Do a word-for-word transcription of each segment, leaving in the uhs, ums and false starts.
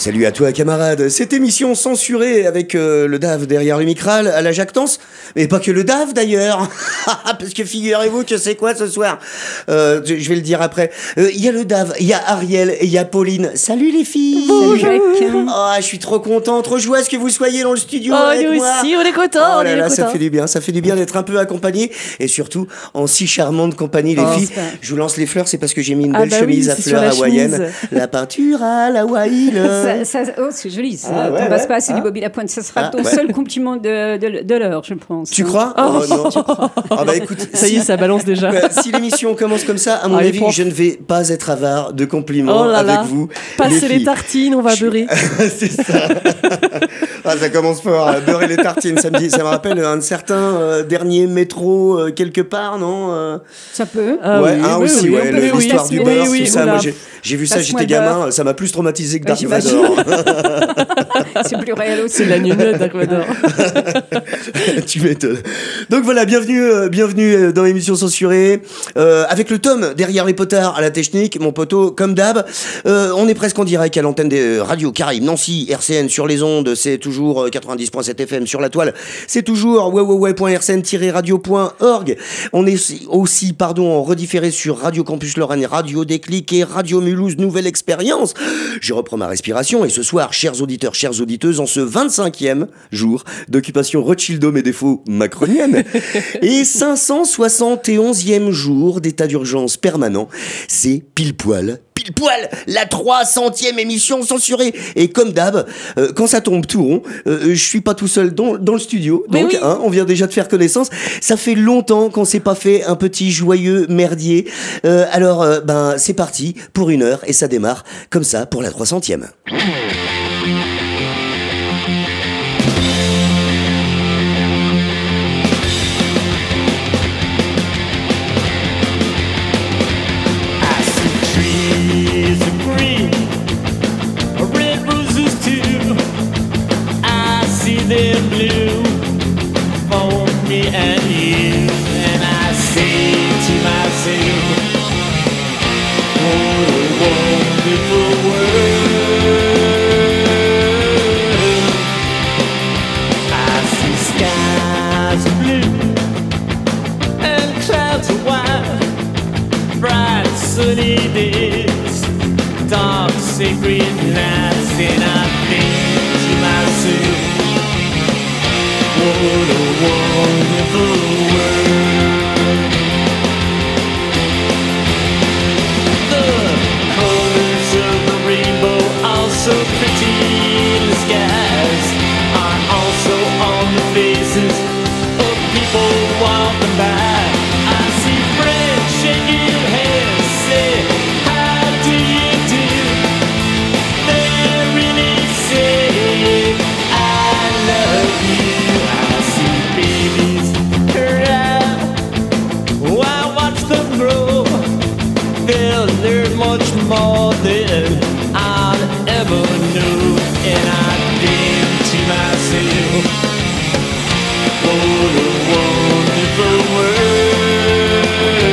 Salut à toi camarade, cette émission censurée avec euh, le D A V derrière le micral à la jactance, mais pas que le D A V d'ailleurs, parce que figurez-vous que c'est quoi ce soir, euh, je vais le dire après, il euh, y a le D A V, il y a Ariel et il y a Pauline. Salut les filles. Bonjour. Oh, je suis trop content, trop joyeuse que vous soyez dans le studio oh, avec nous moi. aussi, on est contents. Oh on là est là, contents. ça fait du bien, ça fait du bien d'être un peu accompagné et surtout en si charmante compagnie les oh, filles. Je vous lance les fleurs, c'est parce que j'ai mis une ah belle bah chemise oui, à fleurs hawaïenne, la peinture à l'Hawaï. Ça, ça, oh, c'est joli, ça. Ah, ouais, T'en passes ouais. pas assez Ah. du bobby la pointe. Ça sera Ah, ton ouais. seul compliment de, de, de l'heure, je pense. Tu crois? Oh, oh non. Ah bah écoute, ça y est, ça balance déjà. Euh, si l'émission commence comme ça, à mon Allez, avis, prof. je ne vais pas être avare de compliments Oh là avec là. vous. Passez les les, filles. tartines, on va beurrer. C'est ça. Ah, ça commence fort, hein. Beurrer les tartines, ça me, dit, ça me rappelle un certain euh, dernier métro euh, quelque part, non euh... Ça peut. Ah ouais, oui, hein, oui, aussi, oui, ouais, oui, le- oui, l'histoire oui, du oui, beurre, oui, tout ça. oula. Moi, j'ai, j'ai vu ça, Passe-moi j'étais le gamin, beurre. ça m'a plus traumatisé que Ouais, Dark j'imagine. Vador. C'est plus réel aussi. C'est la nunnette, Dark Vador. Tu m'étonnes. Donc voilà, bienvenue, euh, bienvenue euh, dans l'émission censurée, euh, avec le tome derrière les potards à la technique, mon poteau, comme d'hab. Euh, on est presque en direct à l'antenne des radios Caraïbes, Nancy, R C N sur les ondes, c'est toujours euh, quatre-vingt-dix virgule sept F M sur la toile, c'est toujours w w w point r c n tiret radio point org. On est aussi, aussi, pardon, en redifféré sur Radio Campus Lorraine, Radio Déclic et Radio Mulhouse Nouvelle Expérience. Je reprends ma respiration et ce soir, chers auditeurs, chères auditeuses, en ce vingt-cinquième jour d'occupation Rothschildome et défauts macronienne et cinq cent soixante et onzième jour d'état d'urgence permanent, c'est pile poil pile poil la trois centième émission censurée. Et comme d'hab, euh, quand ça tombe tout rond, euh, je suis pas tout seul dans, dans le studio. Mais Donc, oui. hein, on vient déjà de faire connaissance. Ça fait longtemps qu'on s'est pas fait un petit joyeux merdier. Euh, alors, euh, ben, c'est parti pour une heure et ça démarre comme ça pour la trois centième. They're blue for me and you, and I say to myself, what a wonderful world. I see skies of blue and clouds of white, bright sunny days, dark sacred nights, and I think to myself, what a wonderful world. The colors of the rainbow are so pretty in the skies, are also on the faces of people walking by. I see friends shaking hands, say, how do you do? They really say, I love you. There's much more than I'll ever know, and I think to myself, what a wonderful world.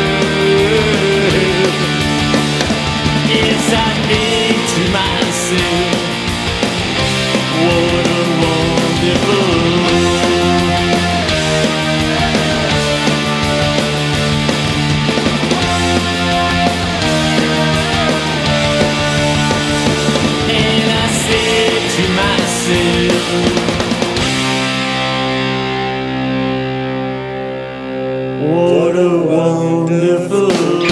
Yes, I think to myself, what a wonderful world. What a wonderful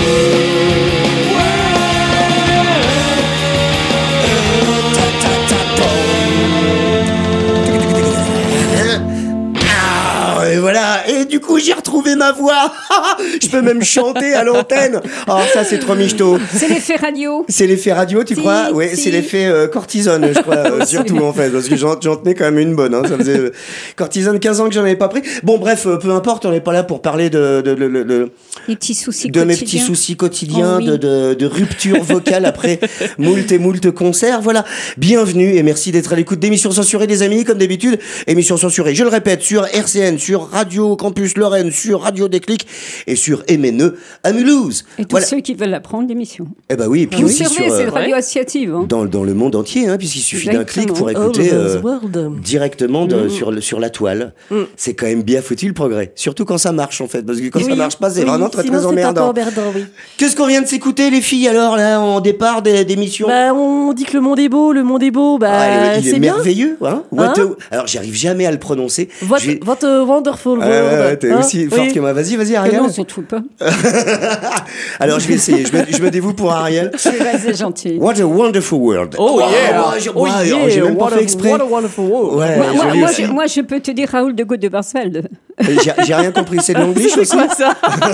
Ah, et voilà. Et du coup, j'ai retrouvé ma voix. Je peux même chanter à l'antenne. Oh, ça, c'est trop michto. C'est l'effet radio. C'est l'effet radio, tu Si, crois? Oui, si. c'est l'effet euh, cortisone, je crois, euh, surtout en fait, parce que j'en, j'en tenais quand même une bonne. Hein, ça faisait euh, cortisone quinze ans que j'en avais pas pris. Bon, bref, euh, peu importe, on n'est pas là pour parler de de, de, de, de, Les petits soucis de mes quotidiens. petits soucis quotidiens, Oh oui. de, de, de rupture vocale après moult et moult concerts. Voilà, bienvenue et merci d'être à l'écoute d'émissions censurées, des amis, comme d'habitude. Émissions censurées, je le répète, sur R C N, sur Radio Campus Lorraine, sur Radio Déclic et sur M N E à Mulhouse. Et tous Voilà. ceux qui veulent apprendre l'émission. Eh ben oui, et puis Vous aussi surveillez, sur, c'est euh, une radio associative. Hein. dans, dans le monde entier, hein, puisqu'il suffit d'un clic pour Exactement. écouter All over euh, the world. directement de- Mm. sur, le, sur la toile. Mm. C'est quand même bien foutu le progrès. Surtout quand ça marche en fait, parce que quand ça Oui, marche pas, c'est oui, vraiment très sinon très c'est un peu emmerdant. emmerdant, oui. Qu'est-ce qu'on vient de s'écouter les filles alors là en départ des- d'émission? Bah, on dit que le monde est beau, le monde est beau, bah, Ah, il est c'est bien. merveilleux, hein, What Hein a- Alors j'arrive jamais à le prononcer. What, Je vais- what a wonderful Ouais, world. ouais, t'es Hein, aussi oui. forte que moi. Vas-y, vas-y, Mais Ariel. non, surtout pas. Alors je vais essayer. Je me, je me dévoue pour Ariel. Vas-y, gentil. What a wonderful world. Oh Wow, yeah, wow, j'ai- oh wow, yeah, j'ai même pas what fait a- exprès. What a wonderful world. Ouais, Moi, moi, joli moi, aussi. je, moi, je peux te dire Raoul de Gaulle de Barsfeld. J'ai j'ai rien compris. C'est de l'anglais C'est aussi. quoi ça?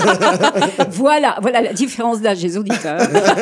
Voilà, voilà la différence d'âge des auditeurs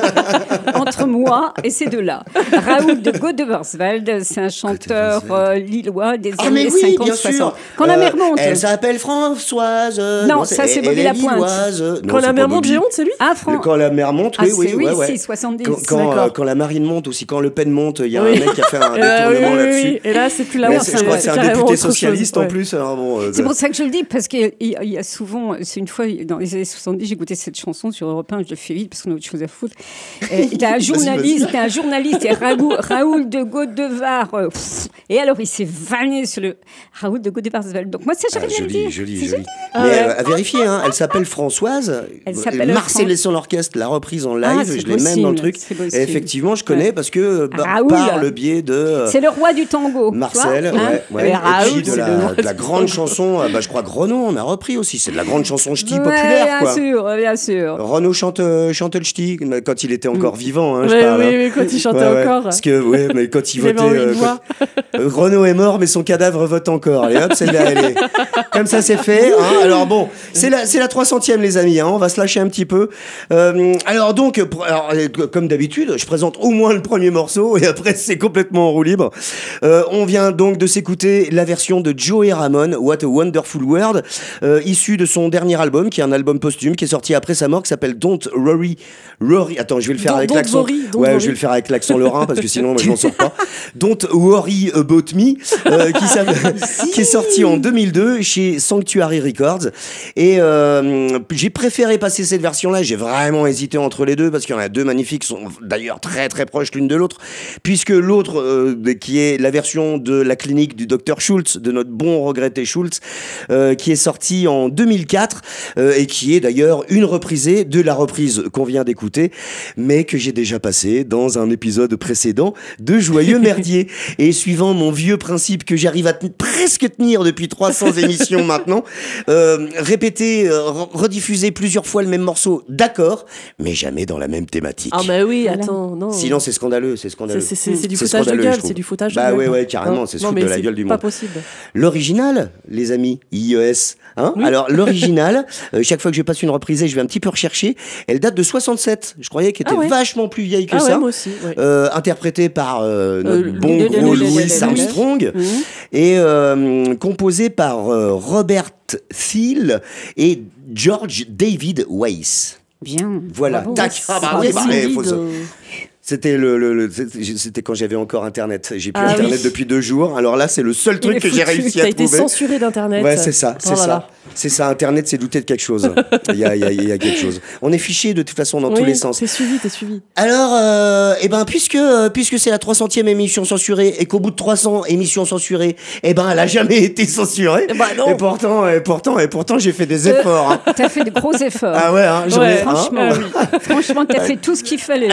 entre moi et ces deux-là. Raoul de Gaulle de Barsfeld, c'est un chanteur euh, lillois des Ah mais années oui, cinquante bien sûr. soixante. Quand la Euh, mer monte. Elle s'appelle Françoise. Non, ça, c'est elle- Bobby elle est Lapointe. lilloise. Non, Quand c'est la pas mer monte, Bobby. j'ai honte, c'est lui? Ah, Le- Fran- Quand la mer monte, Ah, oui, c'est- oui, oui, ouais, ouais. si, soixante-dix. Quand, quand, D'accord. euh, quand la marine monte aussi, quand Le Pen monte, il y a Oui. un mec qui a fait un Eh bah, oui, détournement oui, là-dessus. oui. Et là, c'est plus la Mais honte, c'est- je crois que c'est un carrément député autre chose, socialiste en ouais. plus. Alors bon, euh, C'est pour ça que je le dis, parce qu'il y, il y a souvent, c'est une fois, dans les années soixante-dix, j'ai écouté cette chanson sur Europe un, je le fais vite parce qu'on a autre chose à foutre. Et il y a un journaliste, il y a un journaliste, et Raoul, Raoul de Gaudevar, euh, pff, et alors il s'est vanné sur le Raoul de Gaudevarsveld. Donc moi, ça, Ah, j'arrive à le joli, dire. joli, C'est joli. Ah Mais ouais. euh, à vérifier, hein, elle s'appelle Françoise. Elle s'appelle Marcel Fran- et son orchestre l'a reprise en live. Ah, c'est je l'ai même dans le possible, truc. c'est Et possible. effectivement, je connais Ouais. parce que euh, bah, Raoul. par le biais de euh, C'est le roi du tango. tu Marcel, vois, hein. ouais, ouais. Mais Et Raoul, puis de c'est la, le roi de la du grande chanson, euh, bah, je crois que Renaud en a repris aussi. C'est de la grande chanson ch'ti Ouais, populaire, bien quoi. sûr, bien sûr. Renaud chante, euh, chante le ch'ti quand il était encore vivant, hein, je Ouais, parle. oui, hein. oui, quand il chantait Ouais, ouais. encore. Parce que, ouais, mais quand il, Il votait. avait envie de euh, voir. quand- euh, Renaud est mort, mais son cadavre vote encore. Et hop, celle-là, elle est. Comme ça, c'est fait. Hein. Alors bon, c'est la, c'est la trois centième, les amis. Hein. On va se lâcher un petit peu. Euh, alors donc, pour- alors, euh, comme d'habitude, je présente au moins le premier morceau et après, c'est complètement en roue libre. Euh, on vient donc de s'écouter la version de Joey Ramone, What a Wonderful World, euh, issue de son dernier album, qui est un album posthume, qui est sorti après sa mort, qui s'appelle Don't Worry. Rory. Attends, je vais le faire Don't- avec don't l'accent. worry, don't Ouais, worry. je vais le faire avec l'accent lorrain parce que sinon, moi, je m'en sors pas. Don't Worry About Me, euh, qui, s'appelle- qui est sorti en deux mille deux chez Sanctuary Records. Et euh, j'ai préféré passer cette version-là. J'ai vraiment hésité entre les deux parce qu'il y en a deux magnifiques, qui sont d'ailleurs très très proches l'une de l'autre. Puisque l'autre, euh, qui est la version de la clinique du docteur Schultz, de notre bon regretté Schultz, euh, qui est sorti en deux mille quatre euh, et qui est d'ailleurs une reprisée de la reprise qu'on vient d'écouter, mais que j'ai déjà passé dans un épisode précédent de Joyeux Merdier. Et suivant mon vieux principe que j'arrive à ten- presque tenir depuis trois cents émissions maintenant, euh, répéter, euh, re- rediffuser plusieurs fois le même morceau, d'accord, mais jamais dans la même thématique. Ah, bah oui, Voilà. attends, non. Sinon, c'est scandaleux, c'est scandaleux. C'est- c'est- c'est du C'est foutage de scandaleux, gueule, je trouve. c'est du foutage de Bah gueule. ouais, ouais, carrément, Non, c'est se non, foutre mais de la c'est gueule du pas monde. possible. L'original, les amis, I E S. Hein Oui. Alors, l'original, euh, chaque fois que je passe une reprise, je vais un petit peu rechercher. Elle date de soixante-sept. Je croyais qu'elle était Ah ouais. vachement plus vieille que Ah ouais, ça. moi aussi, ouais. Euh, interprétée par euh, notre Euh, bon Louis- gros Louis- Louis Louis- Armstrong Mhm. et euh, composée par euh, Robert Thiel et George David Weiss. Bien. Voilà, Bravo. tac. Ah bah Ah, oui, mais bah, c'est eh, vide, faut se- euh, C'était le, le- le- c'était c'était quand j'avais encore Internet. J'ai plus Ah Internet oui. depuis deux jours. Alors là, c'est le seul Il truc est que j'ai foutu. réussi T'as à été trouver. censuré d'Internet. Ouais, c'est ça, c'est Oh là ça. là. C'est ça, Internet, c'est douter de quelque chose. Il y a, il y a- il y a quelque chose. On est fiché de toute façon dans Oui, tous les sens. T'es suivi, t'es suivi. Alors, euh, eh ben, puisque, euh, puisque c'est la trois centième émission censurée et qu'au bout de trois cents émissions censurées, eh ben, elle a jamais été censurée. Bah non. Et pourtant, et pourtant, et pourtant, j'ai fait des Euh, efforts. hein. T'as fait de gros efforts. Ah ouais, hein, j'en ai, Ouais, hein. Franchement, franchement, t'as fait tout ce qu'il fallait.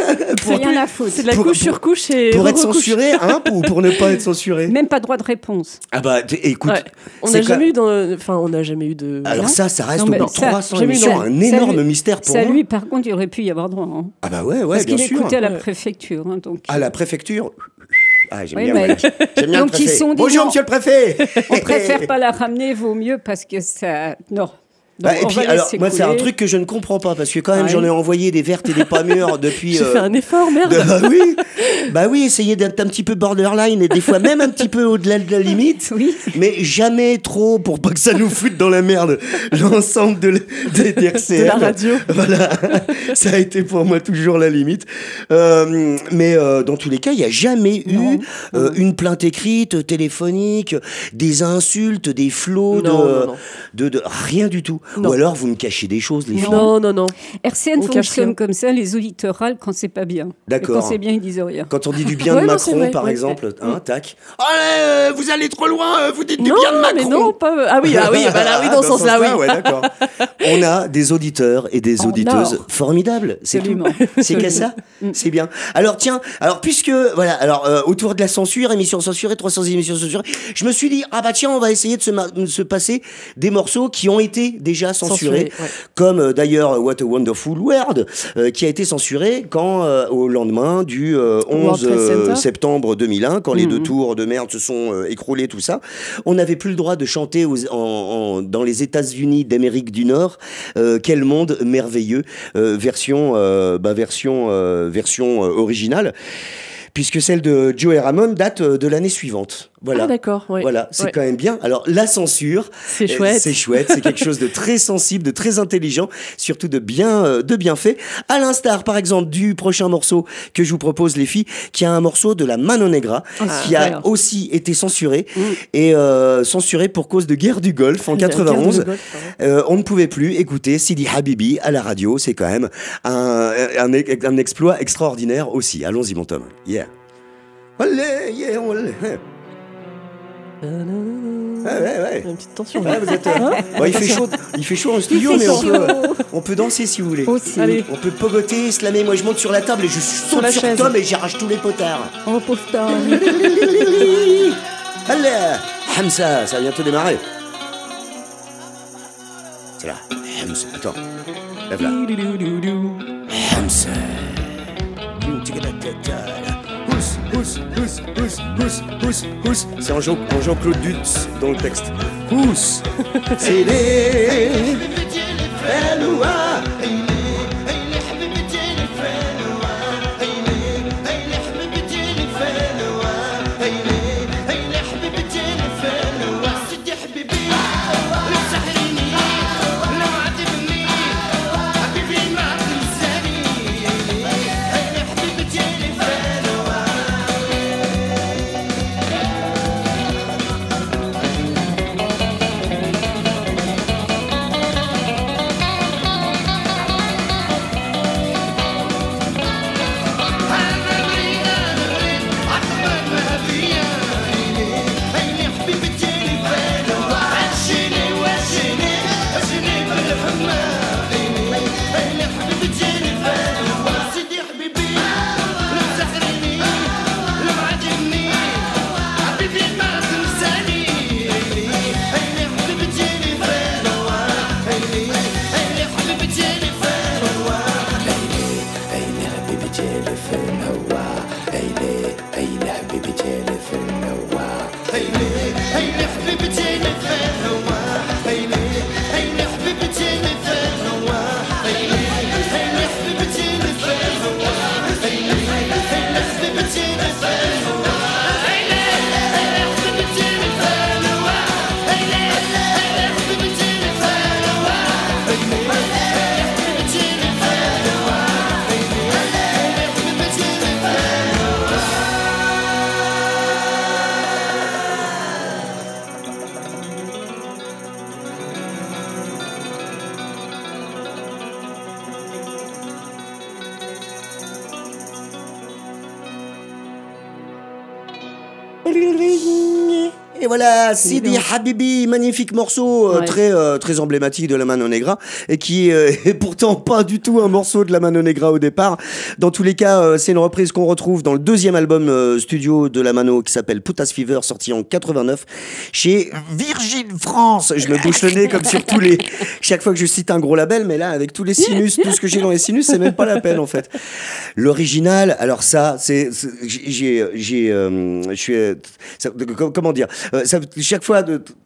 Rien à foutre. C'est de la Pour- couche sur couche et Pour être recouche. censuré, hein, ou pour ne pas être censuré. Même pas droit de réponse. Ah bah, t- écoute, Ouais. On c'est n'a quand- jamais eu dans... Enfin, on n'a jamais eu de... Alors ça, ça reste Non, au mais bout de ça, trois cents j'ai mis émissions dans- un ça, énorme lui- mystère pour Ça, moi. lui, par contre, il aurait pu y avoir droit. hein. Ah bah ouais, ouais, Parce bien qu'il sûr. écoutait à la Ouais. préfecture. hein, donc, À la préfecture. Ah, j'aime Oui, bien, mais- ouais. J'aime bien Donc, le ils préfet. sont dit Bonjour, non. monsieur le préfet. on préfère pas la ramener, vaut mieux, parce que ça... Non. Bah, et on puis, va alors, laisser moi, c'est un couler. truc que je ne comprends pas parce que quand même, Ouais. j'en ai envoyé des vertes et des pas mûres depuis. J'ai euh, fait un effort, merde. de- bah oui, bah oui, essayer d'être un petit peu borderline et des fois même un petit peu au-delà de la limite. Oui. Mais jamais trop pour pas que ça nous foute dans la merde l'ensemble de, l- des des R C M. De la radio. Voilà, ça a été pour moi toujours la limite. Euh, mais euh, dans tous les cas, il n'y a jamais Non. eu euh, une plainte écrite, téléphonique, des insultes, des flots de, Non, non, non. de, de rien du tout. Non. Ou alors vous me cachez des choses, les filles. Non, non, non. R C N On cache fonctionne rien. comme ça, les auditeurs râlent quand c'est pas bien. D'accord. Et quand c'est bien, ils disent rien. Quand on dit du bien Ouais, de non, c'est Macron, vrai, par ouais. exemple, hein, tac. Allez, euh, vous allez trop loin, euh, vous dites du Non, bien de Macron. mais non, pas. Ah oui, ah oui, bah là, oui, dans ce sens-là, oui. ouais, d'accord. On a des auditeurs et des En auditeuses or. formidables. C'est tout. Absolument. C'est qu'à ça. C'est bien. Alors tiens, alors puisque voilà, alors euh, autour de la censure, émission censurée, trois cents émissions censurées, je me suis dit ah bah tiens, on va essayer de se, ma- de se passer des morceaux qui ont été déjà censurés, Censurés, ouais. comme euh, d'ailleurs What a Wonderful World, euh, qui a été censuré quand euh, au lendemain du euh, onze World Trade euh, Center. septembre deux mille un, quand les Mhm. deux tours de merde se sont euh, écroulés, tout ça, on n'avait plus le droit de chanter aux- en- en- dans les États-Unis d'Amérique du Nord. Euh, quel monde merveilleux, euh, version, euh, bah, version, euh, version euh, originale, puisque celle de Joey Ramone date euh, de l'année suivante. Voilà. Ah, d'accord, ouais. Voilà, c'est Ouais. quand même bien. Alors, la censure, C'est euh, chouette. c'est chouette, c'est quelque chose de très sensible, de très intelligent, surtout de bien, euh, de bien fait. À l'instar, par exemple, du prochain morceau que je vous propose, les filles, qui a un morceau de la Mano Negra, Ah, qui a super. aussi été censuré, Mm. et euh, censuré pour cause de guerre du Golfe en La guerre du quatre-vingt-onze. Golfe, ouais. Euh, on ne pouvait plus écouter Sidi Habibi à la radio, c'est quand même un, un, un exploit extraordinaire aussi. Allons-y, mon Tom. Yeah. Allez, yeah, allez. Ouais, ouais, ouais. Une petite tension. Ouais, vous êtes, euh, bon, il fait chaud, il fait chaud en studio, fait mais on chaud. peut, euh, on peut danser si vous voulez. Aussi. Allez. On peut pogoter, slammer. Moi, je monte sur la table et je saute la sur chaise. Tom et j'arrache tous les potards. En postal. Allez, Hamza, ça va bientôt démarrer. C'est là, Hamza. Attends, lève là. Hamza. Housse, housse, housse, housse, housse, housse, housse. C'est en Jean- en Jean-Claude Dutz dans le texte. Housse. C'est les Felloua. Et voilà, Sidi Habibi, magnifique morceau, euh, Ouais. très, euh, très emblématique de la Mano Negra, et qui euh, est pourtant pas du tout un morceau de la Mano Negra au départ. Dans tous les cas, euh, c'est une reprise qu'on retrouve dans le deuxième album euh, studio de la Mano qui s'appelle Putas Fever, sorti en quatre-vingt-neuf chez Virgin France. Je me bouche le nez comme sur tous les... Chaque fois que je cite un gros label, mais là, avec tous les sinus, tout ce que j'ai dans les sinus, c'est même pas la peine en fait. L'original, alors ça, c'est... c'est- j'ai... j'ai euh, je suis... euh, ça- comment dire euh, ça, chaque fois, de,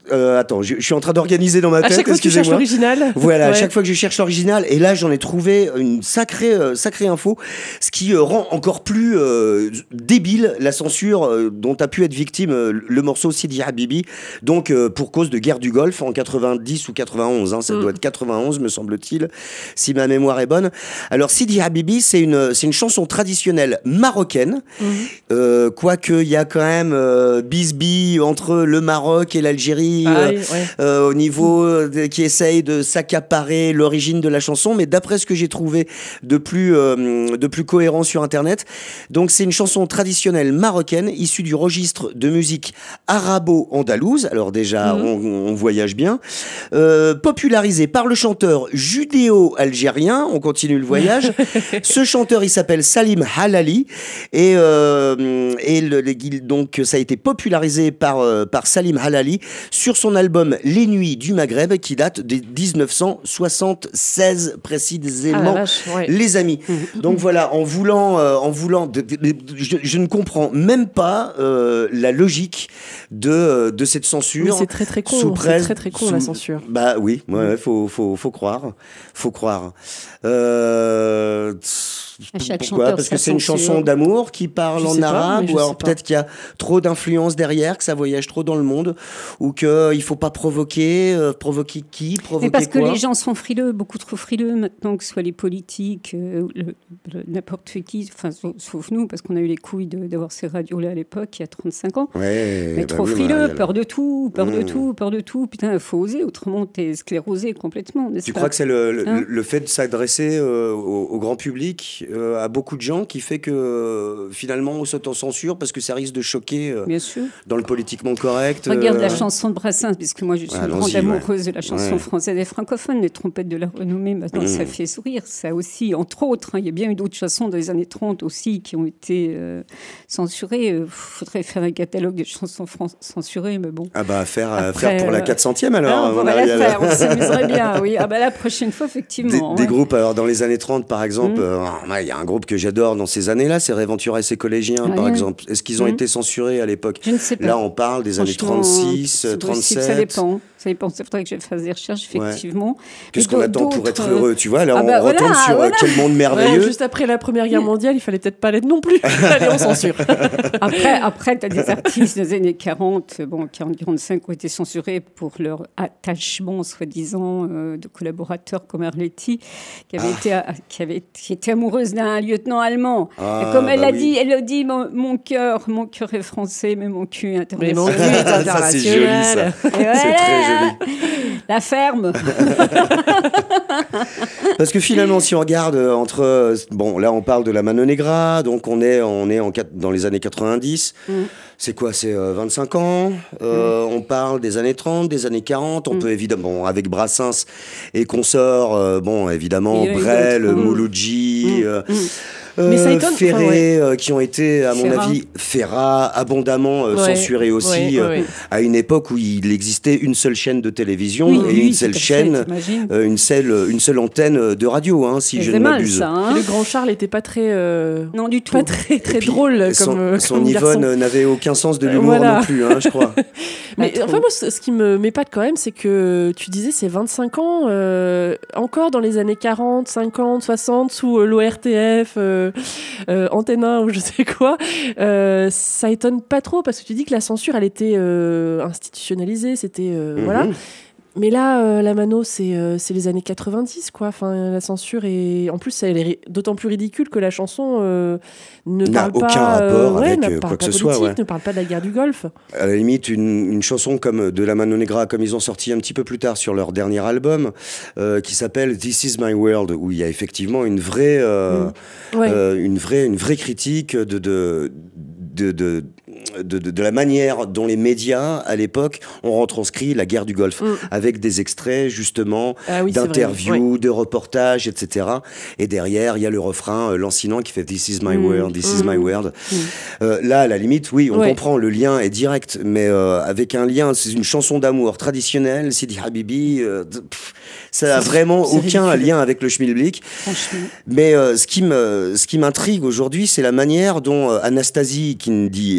Euh, attends, je, je suis en train d'organiser dans ma tête. À chaque fois que tu cherches l'original. Voilà, ouais. à chaque fois que je cherche l'original. Et là, j'en ai trouvé une sacrée, euh, sacrée info, ce qui euh, rend encore plus euh, débile la censure euh, dont a pu être victime euh, le morceau Sidi Habibi. Donc, euh, pour cause de guerre du Golfe en quatre-vingt-dix ou quatre-vingt-onze. Hein, ça mm. doit être quatre-vingt-onze, me semble-t-il, si ma mémoire est bonne. Alors, Sidi Habibi, c'est une, c'est une chanson traditionnelle marocaine. Mm. Euh, quoique, il y a quand même euh, bisbille entre le Maroc et l'Algérie. Ah, euh, oui, ouais. euh, au niveau de, qui essaye de s'accaparer l'origine de la chanson, mais d'après ce que j'ai trouvé de plus, euh, de plus cohérent sur Internet, donc c'est une chanson traditionnelle marocaine issue du registre de musique arabo-andalouse, alors déjà mmh. on, on voyage bien, euh, popularisée par le chanteur judéo-algérien, on continue le voyage, ce chanteur il s'appelle Salim Halali, et, euh, et le, donc ça a été popularisé par, euh, par Salim Halali sur son album Les Nuits du Maghreb qui date de dix-neuf cent soixante-seize précisément, ah, vache, ouais. les amis. Mmh. Donc voilà, en voulant, euh, en voulant, de, de, de, je, je ne comprends même pas euh, la logique de de cette censure. Oui, c'est très très con, c'est très très con sous, la censure. Bah oui, ouais, mmh. faut faut faut croire, faut croire. Euh, Pourquoi ? Parce que c'est une chanson d'amour qui parle en arabe, ou alors peut-être qu'il y a trop d'influence derrière, que ça voyage trop dans le monde, ou qu'il ne faut pas provoquer. Euh, provoquer qui ? Provoquer quoi ? Parce que quoi les gens sont frileux, beaucoup trop frileux maintenant, que ce soit les politiques, euh, le, le, n'importe qui, enfin, sauf, sauf nous, parce qu'on a eu les couilles de, d'avoir ces radios-là à l'époque, il y a trente-cinq ans. Ouais, Mais bah trop oui, frileux, Marielle. peur de tout, peur mmh. de tout, peur de tout. Putain, il faut oser, autrement t'es sclérosé complètement. Tu pas crois que c'est le, le, hein le fait de s'adresser euh, au, au grand public, euh, à beaucoup de gens, qui fait que euh, finalement on s'auto-censure parce que ça risque de choquer euh, Bien sûr. dans le politiquement correct. Regarde euh... la chanson de Brassens, puisque moi je suis ah, une grande amoureuse ouais. de la chanson ouais. française et francophone. Les trompettes de la renommée, maintenant mmh. ça fait sourire. Ça aussi, entre autres, hein, il y a bien eu d'autres chansons dans les années trente aussi qui ont été euh, censurées. Il euh, faudrait faire un catalogue de chansons fran- censurées, mais bon. Ah bah faire, Après, faire pour la quatre centième alors. Ah, on va la faire, on s'amuserait bien, oui. Ah bah la prochaine fois, effectivement. Des, ouais. des groupes, alors dans les années trente par exemple, il mmh. euh, y a un groupe que j'adore dans ces années-là, c'est Réventura et ses collégiens, ah, par ouais. exemple. Est-ce qu'ils ont mmh. été censurés à l'époque ? Je ne sais pas. Là, on parle des années trente-six, trente-sept. Ça dépend. Ça dépend. C'est vrai que je fasse des recherches, effectivement. Ouais. Qu'est-ce qu'on attend pour être heureux, tu vois ? Là, ah on bah retombe voilà, sur voilà. quel monde merveilleux. Ouais, juste après la Première Guerre mondiale, il fallait peut-être pas l'être non plus. Allez, on censure. Après, après tu as des artistes des années quarante, bon, quarante quarante-cinq, qui ont été censurés pour leur attachement, soi-disant, euh, de collaborateurs comme Arletty, qui avait, ah. été, qui avait qui était amoureuse d'un lieutenant allemand. Ah, et comme elle bah a oui. dit, elle a dit, mon, mon cœur, mon cœur est français, mais mon cul est international. Mais mon cul est international. Ça, c'est joli, ça. Voilà. C'est très joli. La ferme. Parce que finalement, si on regarde entre... Bon, là, on parle de la Mano Negra, donc on est, on est en, dans les années quatre-vingt-dix. Mm. C'est quoi ? C'est euh, vingt-cinq ans. Euh, mm. On parle des années trente, des années quarante. On mm. peut évidemment, bon, avec Brassens et consorts, euh, bon, évidemment, Brel, mm. Mouloudji... Mm. Euh, mm. Euh, Mais ça étonne, Ferré, enfin, ouais. euh, qui ont été, à mon Ferrat. avis, Ferrat, abondamment euh, ouais. censurés aussi, ouais, ouais, euh, ouais. à une époque où il existait une seule chaîne de télévision oui, et oui, une seule chaîne, euh, une, seule, une seule antenne de radio, hein, si et je c'est ne mal, m'abuse. ça, hein. Le grand Charles n'était pas très, euh, non du tout, pas très, très puis, drôle son, comme, euh, son comme Yvonne garçon. n'avait aucun sens de l'humour voilà. non plus, hein, je crois. Mais enfin, moi, ce qui me m'épate quand même, c'est que tu disais c'est vingt-cinq ans, euh, encore dans les années quarante, cinquante, soixante, sous euh, l'O R T F, euh, euh, Antenne un ou je sais quoi. Euh, ça étonne pas trop parce que tu dis que la censure, elle était euh, institutionnalisée, c'était euh, mm-hmm. voilà. Mais là, euh, la mano, c'est, euh, c'est les années quatre-vingt-dix, quoi. Enfin, la censure est... En plus, elle est d'autant plus ridicule que la chanson euh, ne n'a parle pas... aucun rapport euh, ouais, avec n'a euh, pas quoi que pas ce politique, soit. Ouais. Ne parle pas de la guerre du Golfe. À la limite, une, une chanson comme de la Mano Negra, comme ils ont sorti un petit peu plus tard sur leur dernier album, euh, qui s'appelle This Is My World, où il y a effectivement une vraie, euh, mmh. ouais. euh, une vraie, une vraie critique de... de De, de, de, de, de la manière dont les médias, à l'époque, ont retranscrit la guerre du Golfe, mm. avec des extraits, justement, ah oui, d'interviews, ouais. de reportages, et cetera. Et derrière, il y a le refrain euh, lancinant qui fait « This is my mm. world, this mm. is my world mm. ». Euh, là, à la limite, oui, on ouais. comprend, le lien est direct, mais euh, avec un lien, c'est une chanson d'amour traditionnelle, Sidi Habibi, euh, pff, ça n'a vraiment c'est aucun ridicule. Lien avec le schmilblick. Mais euh, ce qui me, ce qui m'intrigue aujourd'hui, c'est la manière dont euh, Anastasie, qui ne dit absolument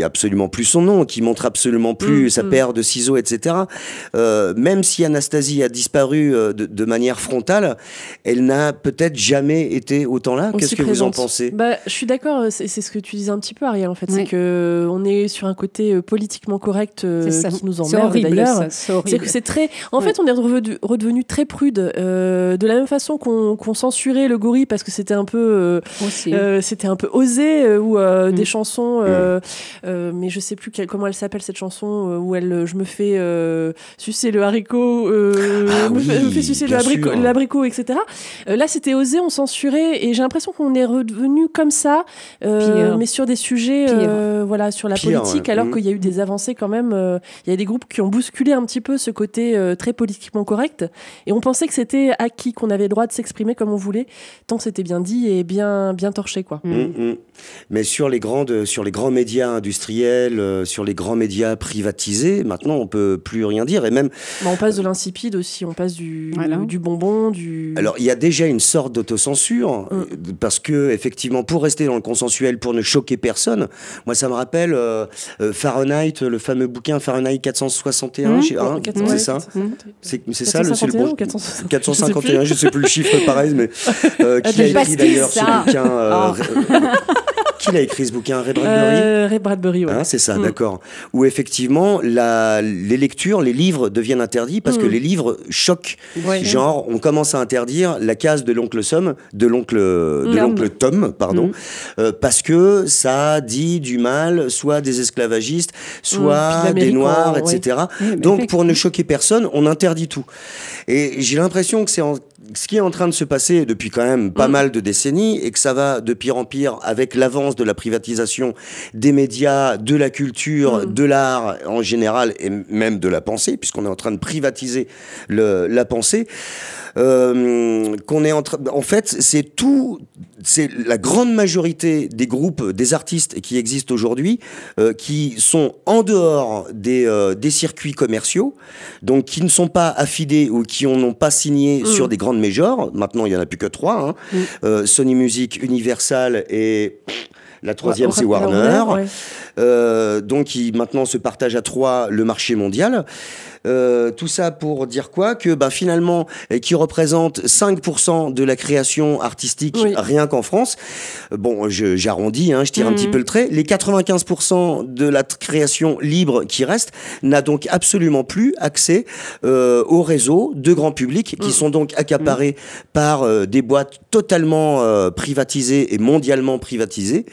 absolument plus son nom, qui montre absolument plus Mmh, sa mmh. paire de ciseaux, et cetera. Euh, même si Anastasie a disparu euh, de, de manière frontale, elle n'a peut-être jamais été autant là. Aussi Qu'est-ce que vous en présente. pensez? Bah, je suis d'accord, c'est, c'est ce que tu disais un petit peu, Ariel, en fait. Oui. C'est que on est sur un côté euh, politiquement correct euh, C'est ça. qui nous C'est emmerde horrible, d'ailleurs. ça, c'est C'est horrible. que c'est très. En Ouais. fait, on est redevenu, redevenu très prude. euh, de la même façon qu'on, qu'on censurait le gorille parce que c'était un peu, euh, Aussi, hein. euh, c'était un peu osé, euh, ou euh, Mm. des chansons. euh, euh, mais je sais plus quelle- comment elle s'appelle cette chanson euh, où elle, euh, je me fais euh, sucer le haricot, euh, Ah me, oui, fais, me fais sucer bien l'abricot, sûr. l'abricot, et cetera. Euh, là, c'était osé, on censurait, et j'ai l'impression qu'on est redevenu comme ça, euh, Pire. mais sur des sujets, Pire. euh, voilà, sur la Pire, politique, ouais. alors Mm. qu'il y a eu des avancées quand même. euh, Il y a des groupes qui ont bousculé un petit peu ce côté euh, très politiquement correct, et on pensait que c'était acquis, qu'on avait le droit de s'exprimer comme on voulait, tant que c'était bien dit et bien, bien torché, quoi. Mm. Mm, mm. Mais sur les, grandes, sur les grands médias industriels, euh, sur les grands médias privatisés, maintenant on peut plus rien dire. Et même, Bah, on passe de l'insipide aussi, on passe du, Voilà. du bonbon, du... alors il y a déjà une sorte d'autocensure, Mm. euh, parce que effectivement, pour rester dans le consensuel, pour ne choquer personne, moi ça me rappelle euh, euh, Fahrenheit, le fameux bouquin Fahrenheit quatre cent soixante et un, Mm. je sais- hein, quatre- c'est ouais, ça. quatre cent cinquante. C'est c'est ça le c'est le quatre cent cinquante et un bon- ou quatre cent soixante? quatre cent cinquante et un, je sais plus le chiffre pareil, mais euh, qui a Parce écrit que d'ailleurs ce ça- bouquin euh, Oh. Ray- Qui l'a écrit ce bouquin? Ray Bradbury? Euh, Ray Bradbury, ouais. Hein, c'est ça, Mm. d'accord. Où effectivement, la, les lectures, les livres deviennent interdits parce Mm. que les livres choquent. Ouais. Genre, on commence à interdire la case de l'oncle Tom, de l'oncle, de Mm. l'oncle Tom, pardon, Mm. euh, parce que ça dit du mal, soit des esclavagistes, soit puis des l'Amérique noirs, en- et cetera. Oui, mais Donc, avec- pour ne choquer personne, on interdit tout. Et j'ai l'impression que c'est en- ce qui est en train de se passer depuis quand même pas Mm. mal de décennies et que ça va de pire en pire avec l'avance de la privatisation des médias, de la culture, Mm. de l'art en général et même de la pensée, puisqu'on est en train de privatiser le, la pensée. Euh, qu'on est en train, en fait, c'est tout, c'est la grande majorité des groupes, des artistes qui existent aujourd'hui, euh, qui sont en dehors des, euh, des circuits commerciaux, donc qui ne sont pas affidés ou qui n'ont pas signé Mm. sur des grandes majors. Maintenant, il y en a plus que trois, hein. Mm. Euh, Sony Music, Universal et la troisième, Ouais, c'est Warner. Warner, ouais. Euh, donc, ils maintenant se partagent à trois le marché mondial. Euh, tout ça pour dire quoi? Que bah, finalement, euh, qui représente cinq pour cent de la création artistique Oui. rien qu'en France. Euh, Bon, je- j'arrondis, hein, je tire un Mhm. petit peu le trait. Les quatre-vingt-quinze pour cent de la t- création libre qui reste n'a donc absolument plus accès euh, aux réseaux de grand public qui Mhm. sont donc accaparés par euh, des boîtes totalement euh, privatisées et mondialement privatisées.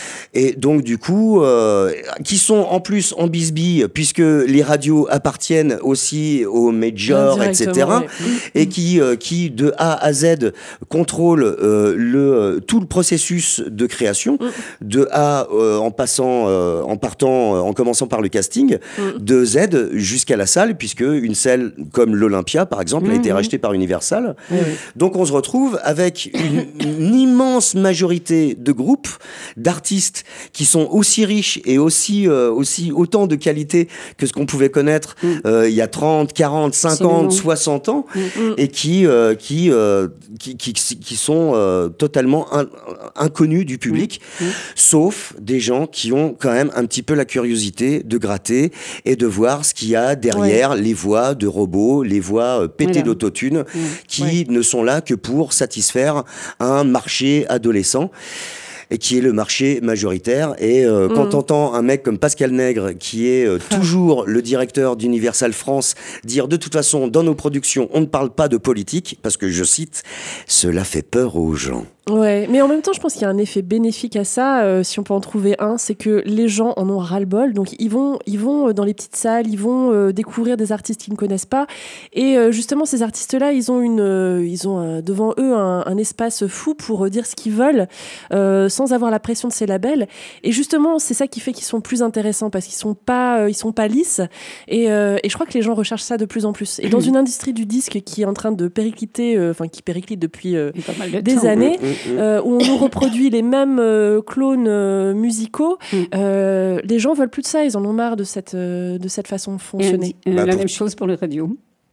Et donc du coup, euh, qui sont en plus en bisbille, puisque les radios appartiennent aussi aux majors, et cetera. Indirectement, ouais. Et qui, euh, qui de A à Z contrôlent euh, le, euh, tout le processus de création, Mm. de A euh, en passant, euh, en partant, euh, en commençant par le casting, Mm. de Z jusqu'à la salle, puisque une salle comme l'Olympia, par exemple, a été Mhm. rachetée par Universal. Ouais, ouais. Donc on se retrouve avec une, une immense majorité de groupes, d'artistes qui sont aussi riches et aussi, euh, aussi autant de qualité que ce qu'on pouvait connaître Mm. euh, il y a trente, quarante, cinquante, Absolument. soixante ans, Mm. Mm. et qui, euh, qui, euh, qui, qui, qui sont euh, totalement in- inconnus du public, Mm. Mm. sauf des gens qui ont quand même un petit peu la curiosité de gratter et de voir ce qu'il y a derrière les voix de robots, les voix euh, pétées Voilà. d'autotune, Mm. qui Ouais. ne sont là que pour satisfaire un marché adolescent et qui est le marché majoritaire. Et euh, quand Mm. t'entends un mec comme Pascal Nègre, qui est euh, toujours le directeur d'Universal France, dire de toute façon, dans nos productions, on ne parle pas de politique, parce que je cite, cela fait peur aux gens. Ouais, mais en même temps, je pense qu'il y a un effet bénéfique à ça, euh, si on peut en trouver un, c'est que les gens en ont ras-le-bol, donc ils vont, ils vont euh, dans les petites salles, ils vont euh, découvrir des artistes qu'ils ne connaissent pas, et euh, justement, ces artistes-là, ils ont, une, euh, ils ont euh, devant eux un, un espace fou pour euh, dire ce qu'ils veulent, euh, sans avoir la pression de ces labels, et justement, c'est ça qui fait qu'ils sont plus intéressants, parce qu'ils sont pas, euh, ils sont pas lisses, et, euh, et je crois que les gens recherchent ça de plus en plus. Et dans une industrie du disque qui est en train de péricliter, euh, enfin qui périclite depuis euh, Et pas mal de des temps. années, Mm, mm, mm. Euh, où on nous reproduit les mêmes euh, clones euh, musicaux, Mm. euh, les gens veulent plus de ça, ils en ont marre de cette, euh, de cette façon de Et, fonctionner. euh, Bah, la pour- même chose pour les radios.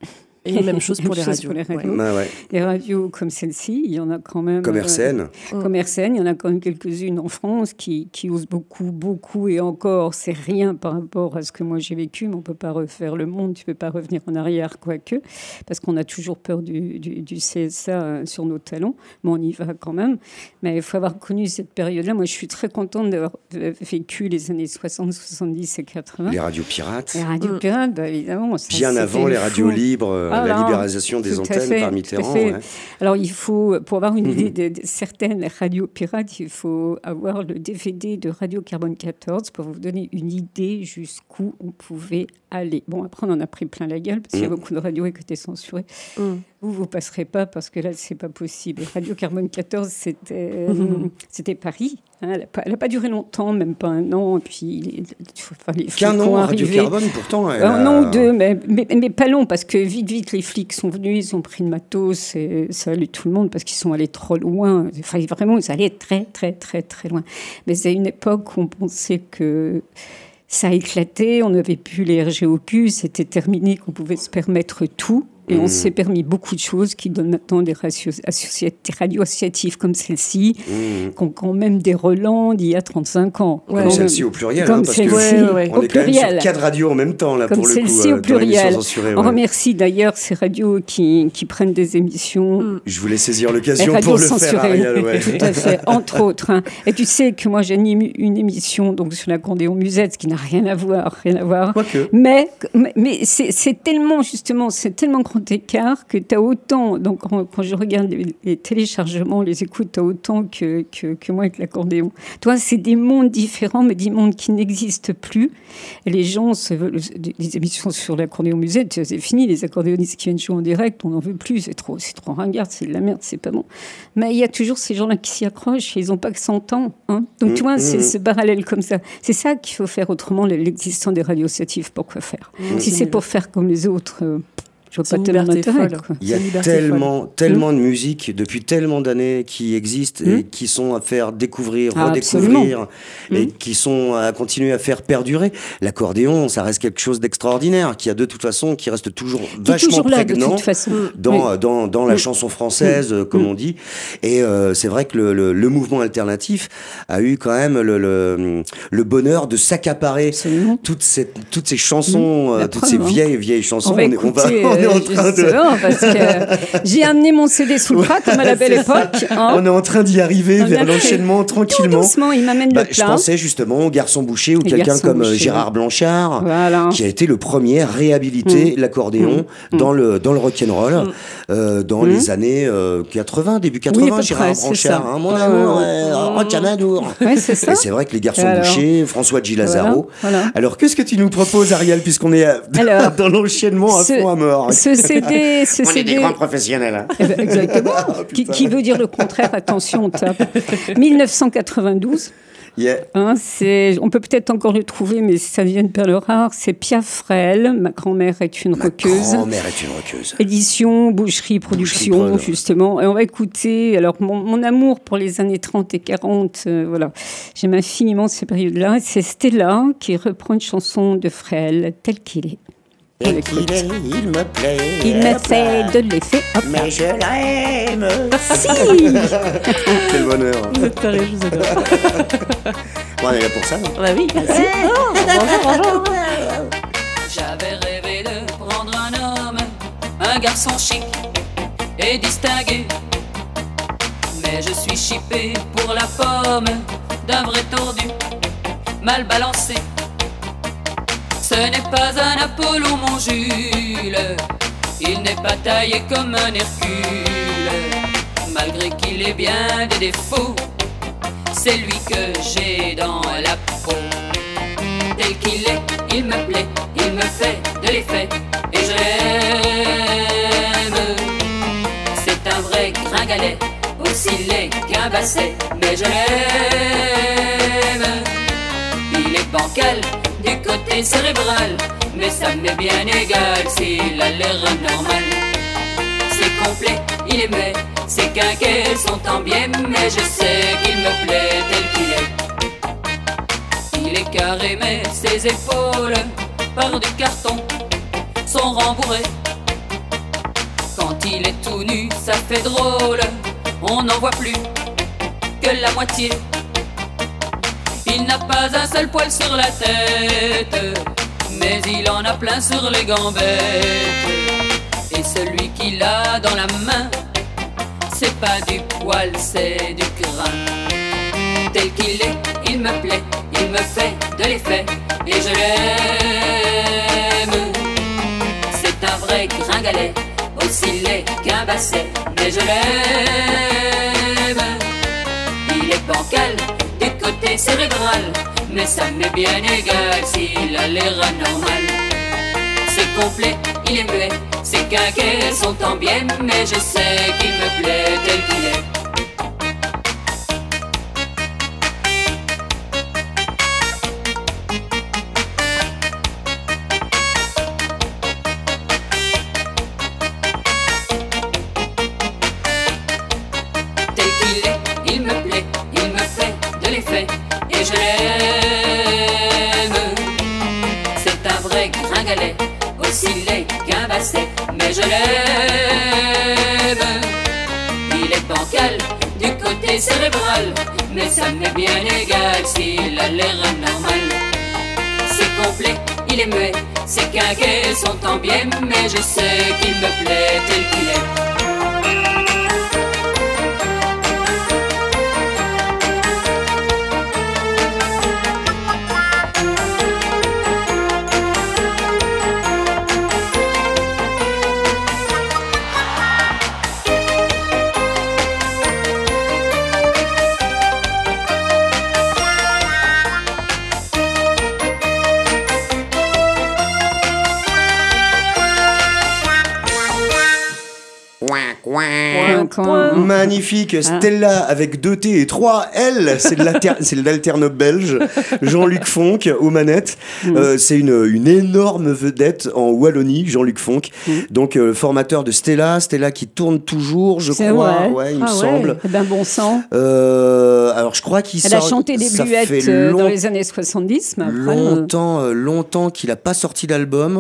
Et même chose pour les Chose radios. pour les radios. Ouais. Bah ouais. Les radios comme celle-ci, il y en a quand même. Comme R C N. euh, comme R C N, il y en a quand même quelques-unes en France qui, qui osent beaucoup, beaucoup. Et encore, c'est rien par rapport à ce que moi j'ai vécu, mais on ne peut pas refaire le monde, tu ne peux pas revenir en arrière, quoique, parce qu'on a toujours peur du, du, du C S A sur nos talons. Mais on y va quand même. Mais il faut avoir connu cette période-là. Moi, je suis très contente d'avoir vécu les années soixante, soixante-dix et quatre-vingts. Les radios pirates. Les radios Mm. pirates, bah, évidemment. ça, Bien c'était avant les fou. radios libres, euh, Ah la là, libéralisation des tout à antennes fait, par tout à Mitterrand. fait. Ouais. Alors, il faut, pour avoir une Mhm. idée de, de certaines radios pirates, il faut avoir le D V D de Radio Carbone quatorze pour vous donner une idée jusqu'où on pouvait aller. Bon, après, on en a pris plein la gueule parce qu'il y a Mhm. beaucoup de radios qui étaient censurées. Mm. Vous, vous passerez pas parce que là, c'est pas possible. Radio Carbone quatorze, c'était, Mhm. c'était Paris. hein. Elle n'a pas, elle a pas duré longtemps, même pas un an. Et puis, les, enfin, les Qu'un flics an, ont Radio arrivé. Carbone, pourtant. elle Un a- an ou deux, mais, mais, mais pas long, parce que vite, vite, les flics sont venus, ils ont pris le matos, et ça allait tout le monde, parce qu'ils sont allés trop loin. Enfin, vraiment, ils allaient très, très, très, très loin. Mais c'est une époque où on pensait que ça éclatait, on n'avait plus les R G au cul, c'était terminé, qu'on pouvait se permettre tout. Et on Mmh. s'est permis beaucoup de choses qui donnent maintenant des, radios associa- des radios associatives comme celle-ci, Mmh. qui ont quand même des relents d'il y a trente-cinq ans. Ouais. Comme Quand celle-ci même. au pluriel, Comme hein, parce que celle-ci, Ouais, ouais, ouais. on au est quand même pluriel. sur quatre radios en même temps, là, Comme pour le coup, celle-ci euh, au dans l'émission pluriel. censurée, On ouais. remercie d'ailleurs ces radios qui, qui prennent des émissions. Mm. Je voulais saisir Les l'occasion radios pour le faire, censurées, Ariel. Ouais. tout à fait, entre autres. hein. Et tu sais que moi j'anime une émission donc sur l'accordéon musette qui n'a rien à voir, rien à voir. Quoique. Mais, mais, mais c'est, c'est tellement justement, c'est tellement grand écart que tu as autant, donc quand, quand je regarde les, les téléchargements, les écoutes, tu as autant que, que, que moi avec l'accordéon. Toi, c'est des mondes différents, mais des mondes qui n'existent plus. Et les gens, se veulent, les émissions sur l'accordéon musette, c'est fini, les accordéonistes qui viennent jouer en direct, on n'en veut plus, c'est trop, c'est trop ringard, c'est de la merde, c'est pas bon. Mais il y a toujours ces gens-là qui s'y accrochent, et ils n'ont pas que cent ans. Hein. Donc tu vois, c'est ce parallèle comme ça. C'est ça qu'il faut faire autrement, l'existence des radios associatives, pourquoi faire Mm. Si C'est c'est une- pour faire comme les autres, euh, je vois C'est pas une tellement liberté d'intérêt. folle. quoi. Il y a C'est une liberté tellement, tellement de musique depuis tellement d'années qui existent et Mm. qui sont à faire découvrir, Ah, redécouvrir et Mm. qui sont à continuer à faire perdurer. L'accordéon, ça reste quelque chose d'extraordinaire qui a de toute façon, qui reste toujours Qui est vachement toujours là, de prégnant toute façon. dans, Oui. dans, dans la Mm. chanson française, euh, comme Mm. on dit. Et euh, c'est vrai que le, le, le mouvement alternatif a eu quand même le, le, le bonheur de s'accaparer Absolument. toutes ces, toutes ces chansons, Mm. euh, La toutes preuve, ces hein. vieilles, vieilles chansons. On va est- on va- écouter, on est en euh, train de... justement, parce que j'ai amené mon C D sous le bras comme à la belle C'est ça. époque. hein. On est en train d'y arriver On vers a fait l'enchaînement Tout tranquillement. doucement, il m'amène Bah, le je plat. pensais justement au Garçon Boucher ou Le quelqu'un Garçon comme euh, Boucher, Gérard ouais. Blanchard, Voilà. qui a été le premier à réhabiliter l'accordéon Mm. dans le dans le rock'n'roll Mm. euh, dans Mm. les années euh, quatre-vingts, début à quatre-vingts. peu Gérard près, c'est Blanchard, ça. hein, mon Ouais, amour, ouais, euh, ouais. rock'n'amour. Ouais, c'est ça. Et c'est vrai que les Garçons Alors. Boucher, François G. Lazaro. Voilà, voilà. Alors qu'est-ce que tu nous proposes, Ariel, puisqu'on est euh, Alors, dans l'enchaînement à ce- fond à mort. Ce C D, ce On est C D, des grands professionnels. Hein. Eh ben, exactement. Ah, qui, putain. qui veut dire le contraire Attention, on tape. dix-neuf cent quatre-vingt-douze. Yeah. Hein, c'est, on peut peut-être encore le trouver, mais ça vient de perles rares. C'est Pia Frel. Ma grand-mère est une Ma roqueuse. grand-mère est une roqueuse. Édition, boucherie, production, Prod. justement. Et on va écouter. Alors, mon, mon amour pour les années trente et quarante, euh, voilà. J'aime infiniment ces périodes-là. C'est Stella qui reprend une chanson de Frel, telle qu'il est. On Et l'écoute. qu'il est, il me plaît. Il m'a fait de l'effet. Hop là. Mais je l'aime. Si. Quel bonheur. Vous êtes tarés, je vous adore. Bon, on est là pour ça. non Ah bah oui, merci. Oh, bonjour, bonjour. J'avais rêvé de prendre un homme, un garçon chic et distingué. Mais je suis chippé pour la pomme d'un vrai tordu, mal balancé. Ce n'est pas un Apollo, mon Jules, il n'est pas taillé comme un Hercule. Malgré qu'il ait bien des défauts, c'est lui que j'ai dans la peau. Tel qu'il est, il me plaît, il me fait de l'effet et je l'aime. C'est un vrai gringalet, aussi laid qu'un basset, mais je l'aime. Il est bancal du côté cérébral, mais ça m'est bien égal s'il a l'air normal. C'est complet, il aimait, ses quinquets sont en biais, mais je sais qu'il me plaît tel qu'il est. Il est carré mais ses épaules par du carton sont rembourrées. Quand il est tout nu, ça fait drôle. On n'en voit plus que la moitié. Il n'a pas un seul poil sur la tête, mais il en a plein sur les gambettes. Et celui qu'il a dans la main, c'est pas du poil, c'est du grain. Tel qu'il est, il me plaît, il me fait de l'effet, et je l'aime. C'est un vrai gringalet, aussi laid qu'un basset, mais je l'aime. Il est bancal du côté cérébral, mais ça m'est bien égal s'il a l'air anormal. C'est complet, il est muet, ses quinquets sont en biais, mais je sais qu'il me plaît tel qu'il est. Tel qu'il est, il me plaît, il me fait de l'effet, et je l'aime. C'est un vrai gringalet, aussi laid qu'un basset, mais je l'aime. Il est bancal du côté cérébral, mais ça m'est bien égal s'il a l'air anormal. C'est complet, il est muet, ses quinquets sont en biais, mais je sais qu'il me plaît tel qu'il est. Point, point. Magnifique, Stella avec deux T et trois L, c'est de l'alter- c'est de l'alterne belge, Jean-Luc Fonck aux manettes. Mm. Euh, c'est une, une énorme vedette en Wallonie, Jean-Luc Fonck. Mm. Donc euh, formateur de Stella, Stella qui tourne toujours, je c'est crois, vrai. ouais, il ah me ouais. semble. Eh ben bon sang. Euh, alors je crois qu'il Elle sort, a chanté des ça bluettes fait euh, long- dans les années soixante-dix, mais après, longtemps, euh, longtemps qu'il a pas sorti d'album.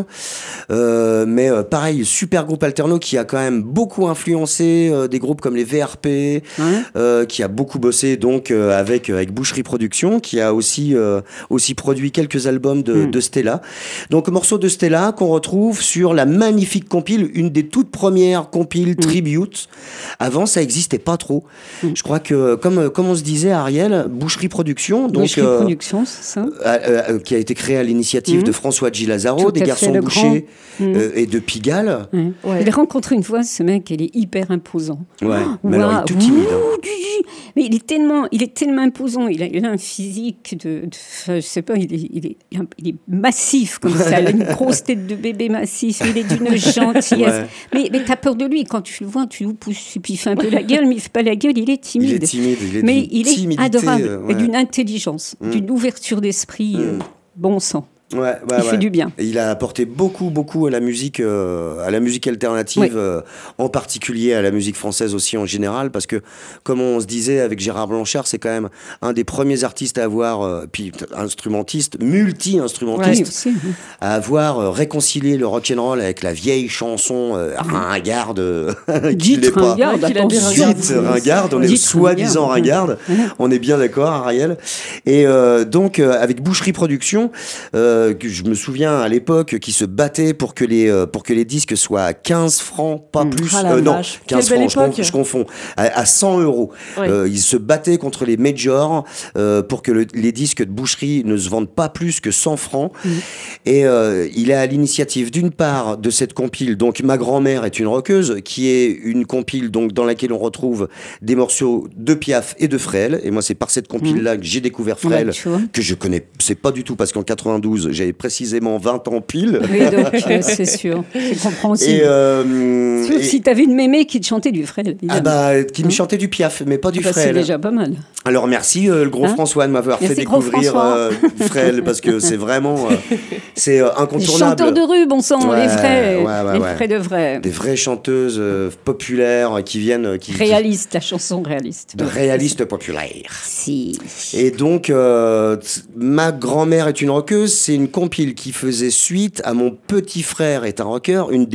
Euh, mais euh, pareil, super groupe alterno qui a quand même beaucoup influencé euh, des groupes comme les V R P, Ouais. euh, qui a beaucoup bossé donc euh, avec avec Boucherie Productions, qui a aussi euh, aussi produit quelques albums de, Mm. de Stella. Donc morceau de Stella qu'on retrouve sur la magnifique compile, une des toutes premières compiles Mm. tribute. Avant ça existait pas trop. Mm. Je crois que comme comme on se disait Ariel, Boucherie Productions, donc Boucherie euh, Productions, c'est ça. euh, euh, qui a été créé à l'initiative Mm. de François G. Lazaro, Tout des à garçons fait, le bouchers grand. Mm. euh, et de Pigalle. Ouais. Ouais. Je l'ai rencontré une fois, ce mec, il est hyper imposant. Ouais, mais alors il est Waouh. tout timide. hein. Mais il est tellement, il est tellement imposant. Il a, il a un physique de, de enfin, je sais pas, il est, il est, il est massif comme ça. Il a une grosse tête de bébé massif. Il est d'une gentillesse. Ouais. Mais, mais t'as peur de lui quand tu le vois, tu lui pousses, et puis il fait un peu la gueule, mais il fait pas la gueule. Il est timide. Il est timide, il est mais d'une il est timidité, adorable euh, ouais. et d'une intelligence, Mm. d'une ouverture d'esprit. euh, Mm. bon sang. Ouais, ouais, Il ouais. fait du bien. Et il a apporté beaucoup, beaucoup à la musique, euh, à la musique alternative, Oui. euh, en particulier à la musique française aussi en général, parce que comme on se disait avec Gérard Blanchard, c'est quand même un des premiers artistes à avoir, euh, puis instrumentiste, multi-instrumentiste, Oui, aussi, oui. à avoir euh, réconcilié le rock'n'roll avec la vieille chanson euh, ringarde, euh, qui Dites l'est pas. ringarde, Ouais, qu'il a dit attention. Dites ringarde, on est Dites soi-disant ringarde. ringarde. On est bien d'accord, Ariel. Et euh, donc, euh, avec Boucherie Productions, euh, que je me souviens à l'époque qui se battait pour que les euh, pour que les disques soient à quinze francs, pas Mm. plus. Ah la Euh, non, vache. quinze Quelle belle francs, je, conf- époque. je confonds. À, à cent euros. Ouais. Euh, ils se battaient contre les majors euh, pour que le- les disques de Boucherie ne se vendent pas plus que cent francs. Mm. Et euh, il est à l'initiative d'une part de cette compile, donc Ma grand-mère est une rockeuse, qui est une compile donc dans laquelle on retrouve des morceaux de Piaf et de Frêle. Et moi, c'est par cette compile-là que j'ai découvert Frêle, Ouais, tu vois. que je connais, c'est pas du tout parce qu'en quatre-vingt-douze, j'avais précisément vingt ans pile. Oui, donc euh, c'est sûr, c'est compréhensible. Et, euh, Sauf et- si t'avais une mémé qui te chantait du Frêle, évidemment. ah bah, qui me chantait du Piaf, mais pas du Bah, c'est Frêle. déjà pas mal. Alors merci euh, le gros Hein François de m'avoir fait Merci, gros découvrir François. euh, Frêle, parce que c'est vraiment euh, c'est euh, Les incontournable. chanteurs de rue, bon sang, Ouais, les vrais, ouais, ouais, les ouais. vrais de vrais. Des vraies chanteuses euh, populaires euh, qui viennent euh, qui, qui- Réaliste, la chanson réaliste. de réalistes populaires. Si. Et donc, euh, t- Ma grand-mère est une rockeuse, c'est une compile qui faisait suite à Mon petit frère est un rocker, une des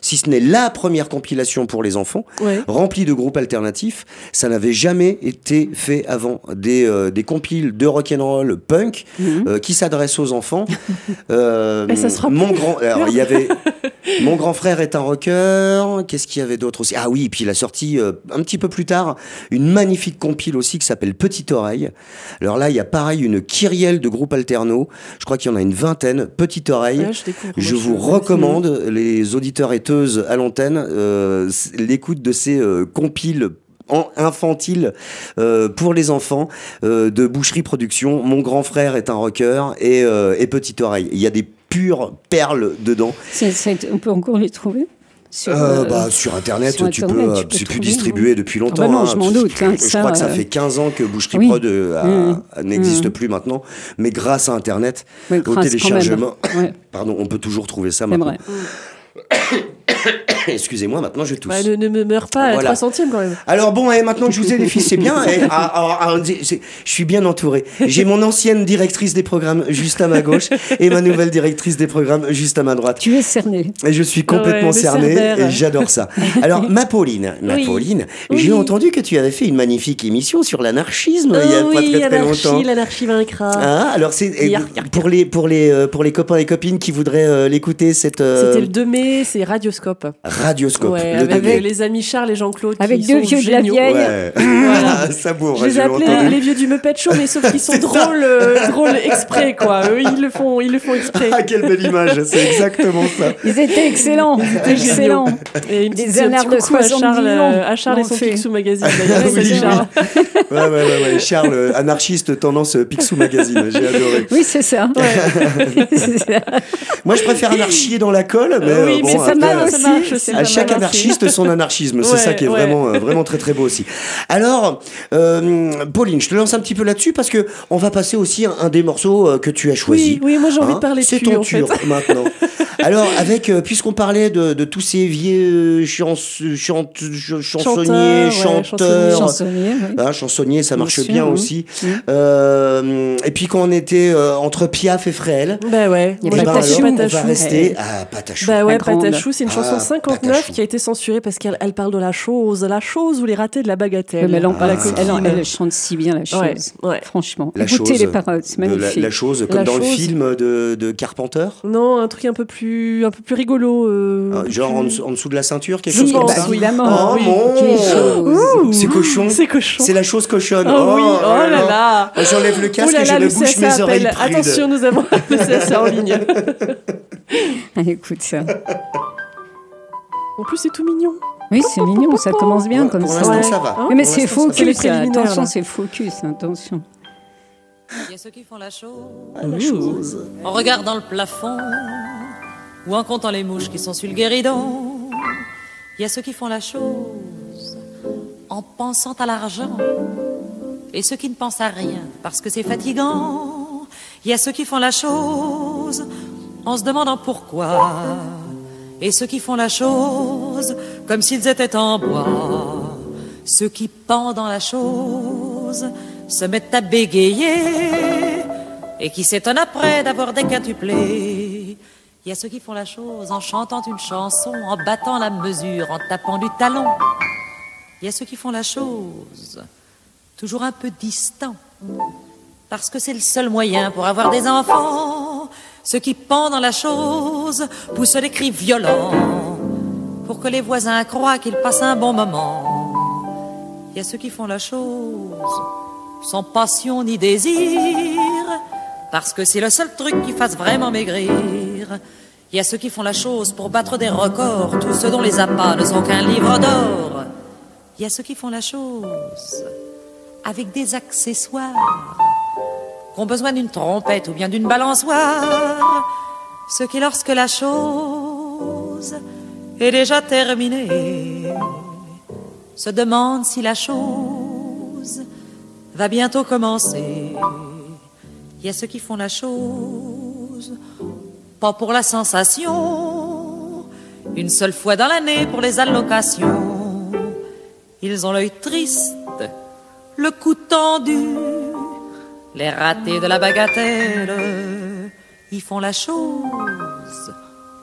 si ce n'est la première compilation pour les enfants, Ouais. remplie de groupes alternatifs. Ça n'avait jamais été fait avant. Des, euh, des compiles de rock'n'roll punk euh, qui s'adressent aux enfants. Euh, Et ça sera mon plus. grand, alors il y avait Mon grand frère est un rocker. Qu'est-ce qu'il y avait d'autre aussi? Ah oui, et puis il a sorti euh, un petit peu plus tard une magnifique compile aussi qui s'appelle Petite Oreille. Alors là, il y a pareil une kyrielle de groupes alternos. Je crois qu'il y en a une vingtaine. Petite Oreille. Ouais, je découvre, Je moi, vous je- recommande, les auditeurs et teuses à l'antenne, euh, l'écoute de ces euh, compiles en- infantiles euh, pour les enfants euh, de Boucherie Productions. Mon grand frère est un rocker et, euh, et Petite Oreille. Il y a des pures perles dedans. C'est- c'est- on peut encore les trouver sur, Euh, euh, bah, sur Internet, sur tu Internet, peux, euh, tu peux c'est plus trouver, distribué oui. depuis Ah longtemps. bah non, hein. je m'en doute, hein, je ça, crois que ça euh, fait quinze ans que Boucherie oui. Prod euh, a- Mmh. a- n'existe Mmh. plus maintenant. Mais grâce à Internet, Ouais, au grâce quand même. téléchargement, Ouais, pardon, on peut toujours trouver ça c'est maintenant. vrai. Excusez-moi, maintenant je tousse. Bah, ne, ne me meurs pas à Voilà. trois centièmes quand même. Alors bon, et maintenant que je vous ai les filles, c'est bien. Et, ah, ah, ah, c'est- je suis bien entouré. J'ai mon ancienne directrice des programmes juste à ma gauche et ma nouvelle directrice des programmes juste à ma droite. Tu es cerné. Et je suis complètement Ouais, le cerné Cerbère. et j'adore ça. Alors, ma Pauline, ma Oui. Pauline, Oui. j'ai entendu que tu avais fait une magnifique émission sur l'anarchisme il y a Oh pas oui, très très l'anarchie, longtemps. l'anarchie vaincra. Ah, alors c'est et Yark, yark, pour les pour les euh, pour les copains et copines qui voudraient euh, l'écouter cette euh, C'était le deux mai, c'est Radioscope. Radioscope. Ouais, le avec deux mai. les amis Charles et Jean-Claude. Avec qui deux sont vieux de la géniaux. vieille. Ouais. Voilà. Ça bourre, Je les j'ai appelais entendu. les vieux du Muppet Show, mais sauf qu'ils sont drôles, euh, drôles exprès, quoi. Eux, ils le font, ils le font exprès. Ah, quelle belle image, c'est exactement ça. Ils étaient excellents. excellents. Et une Des petite, un anards petit de coucou à soixante-dix Charles, ans. euh, à Charles et L'ont son fait. Picsou Magazine. D'ailleurs, Oui, salut oui. Charles. Ouais, ouais, ouais, ouais. Charles, euh, anarchiste, tendance euh, Picsou Magazine, j'ai adoré. Oui, c'est ça. C'est ça. Moi, je préfère anarchier dans la colle, mais, euh, oui, bon, mais ça après, marche, aussi, ça marche aussi. c'est à pas chaque mal anarchiste son anarchisme, c'est Ouais, ça qui est ouais. vraiment, euh, vraiment très très beau aussi. Alors, euh, Pauline, je te lance un petit peu là-dessus parce que on va passer aussi un, un des morceaux euh, que tu as choisi. Oui, oui, moi j'ai envie de parler de C'est cul, ton en fait. tour maintenant. Alors, avec, euh, puisqu'on parlait de, de tous ces vieux chans, chant, ch- chansonniers, Chanteurs, ouais, chanteurs, Chansonnier, oui. hein, chansonniers, ça Bien marche sûr, bien oui. aussi. Mm. Euh, et puis quand on était euh, entre Piaf et Fréhel, Bah ouais. Il y eh a ben Patachou. alors, on va Patachou. rester à Patachou. Bah ouais, La grande. Patachou, c'est une chanson Ah, cinquante-neuf Patachou. qui a été censurée parce qu'elle elle parle de la chose, la chose ou les ratés de la bagatelle. Oui, mais elle, en Ah, parle- c'est elle, en- coquine. elle chante si bien la chose. Ouais, ouais. Franchement. La Écoutez chose, les paroles, c'est de la, magnifique. la chose, comme La dans le chose. film de, de Carpenter. Non, un truc un peu plus, un peu plus rigolo. euh, un Ah, peu genre en, plus- dessous- en dessous de la ceinture, quelque Je chose Oui, comme pense, bah, ça. oui. évidemment. Oh oui. mon Quelle chose. Ouh, C'est cochon. C'est cochon. C'est la chose cochonne. Oh, oui, oh là là. Oh, j'enlève le casque Ouh là et je là, me le bouche C S A mes oreilles appelle. prudes. Attention, nous avons le C S A en ligne. Ah, écoute ça. En plus, c'est tout mignon. Oui, c'est mignon, ça commence bien comme Pour ça. l'instant, Ouais. ça va. Hein Oui, mais Pour c'est l'instant, ça va. C'est les focus, là. préliminaires, Attention, là. c'est focus, attention. Il y a ceux qui font la chose La chose. en regardant le plafond ou en comptant les mouches qui sont sur le guéridon. Il y a ceux qui font la chose en pensant à l'argent et ceux qui ne pensent à rien parce que c'est fatigant. Il y a ceux qui font la chose en se demandant pourquoi et ceux qui font la chose comme s'ils étaient en bois. Ceux qui pendant la chose se mettent à bégayer et qui s'étonnent après d'avoir déquintuplé. Il y a ceux qui font la chose en chantant une chanson, en battant la mesure, en tapant du talon. Il y a ceux qui font la chose toujours un peu distant, parce que c'est le seul moyen pour avoir des enfants. Ceux qui pendant la chose poussent des cris violents pour que les voisins croient qu'ils passent un bon moment. Il y a ceux qui font la chose sans passion ni désir, parce que c'est le seul truc qui fasse vraiment maigrir. Il y a ceux qui font la chose pour battre des records, tous ceux dont les appâts ne sont qu'un livre d'or. Il y a ceux qui font la chose avec des accessoires, qui ont besoin d'une trompette ou bien d'une balançoire. Ceux qui, lorsque la chose est déjà terminée, se demandent si la chose va bientôt commencer. Il y a ceux qui font la chose pas pour la sensation, une seule fois dans l'année pour les allocations. Ils ont l'œil triste, le cou tendu, les ratés de la bagatelle. Ils font la chose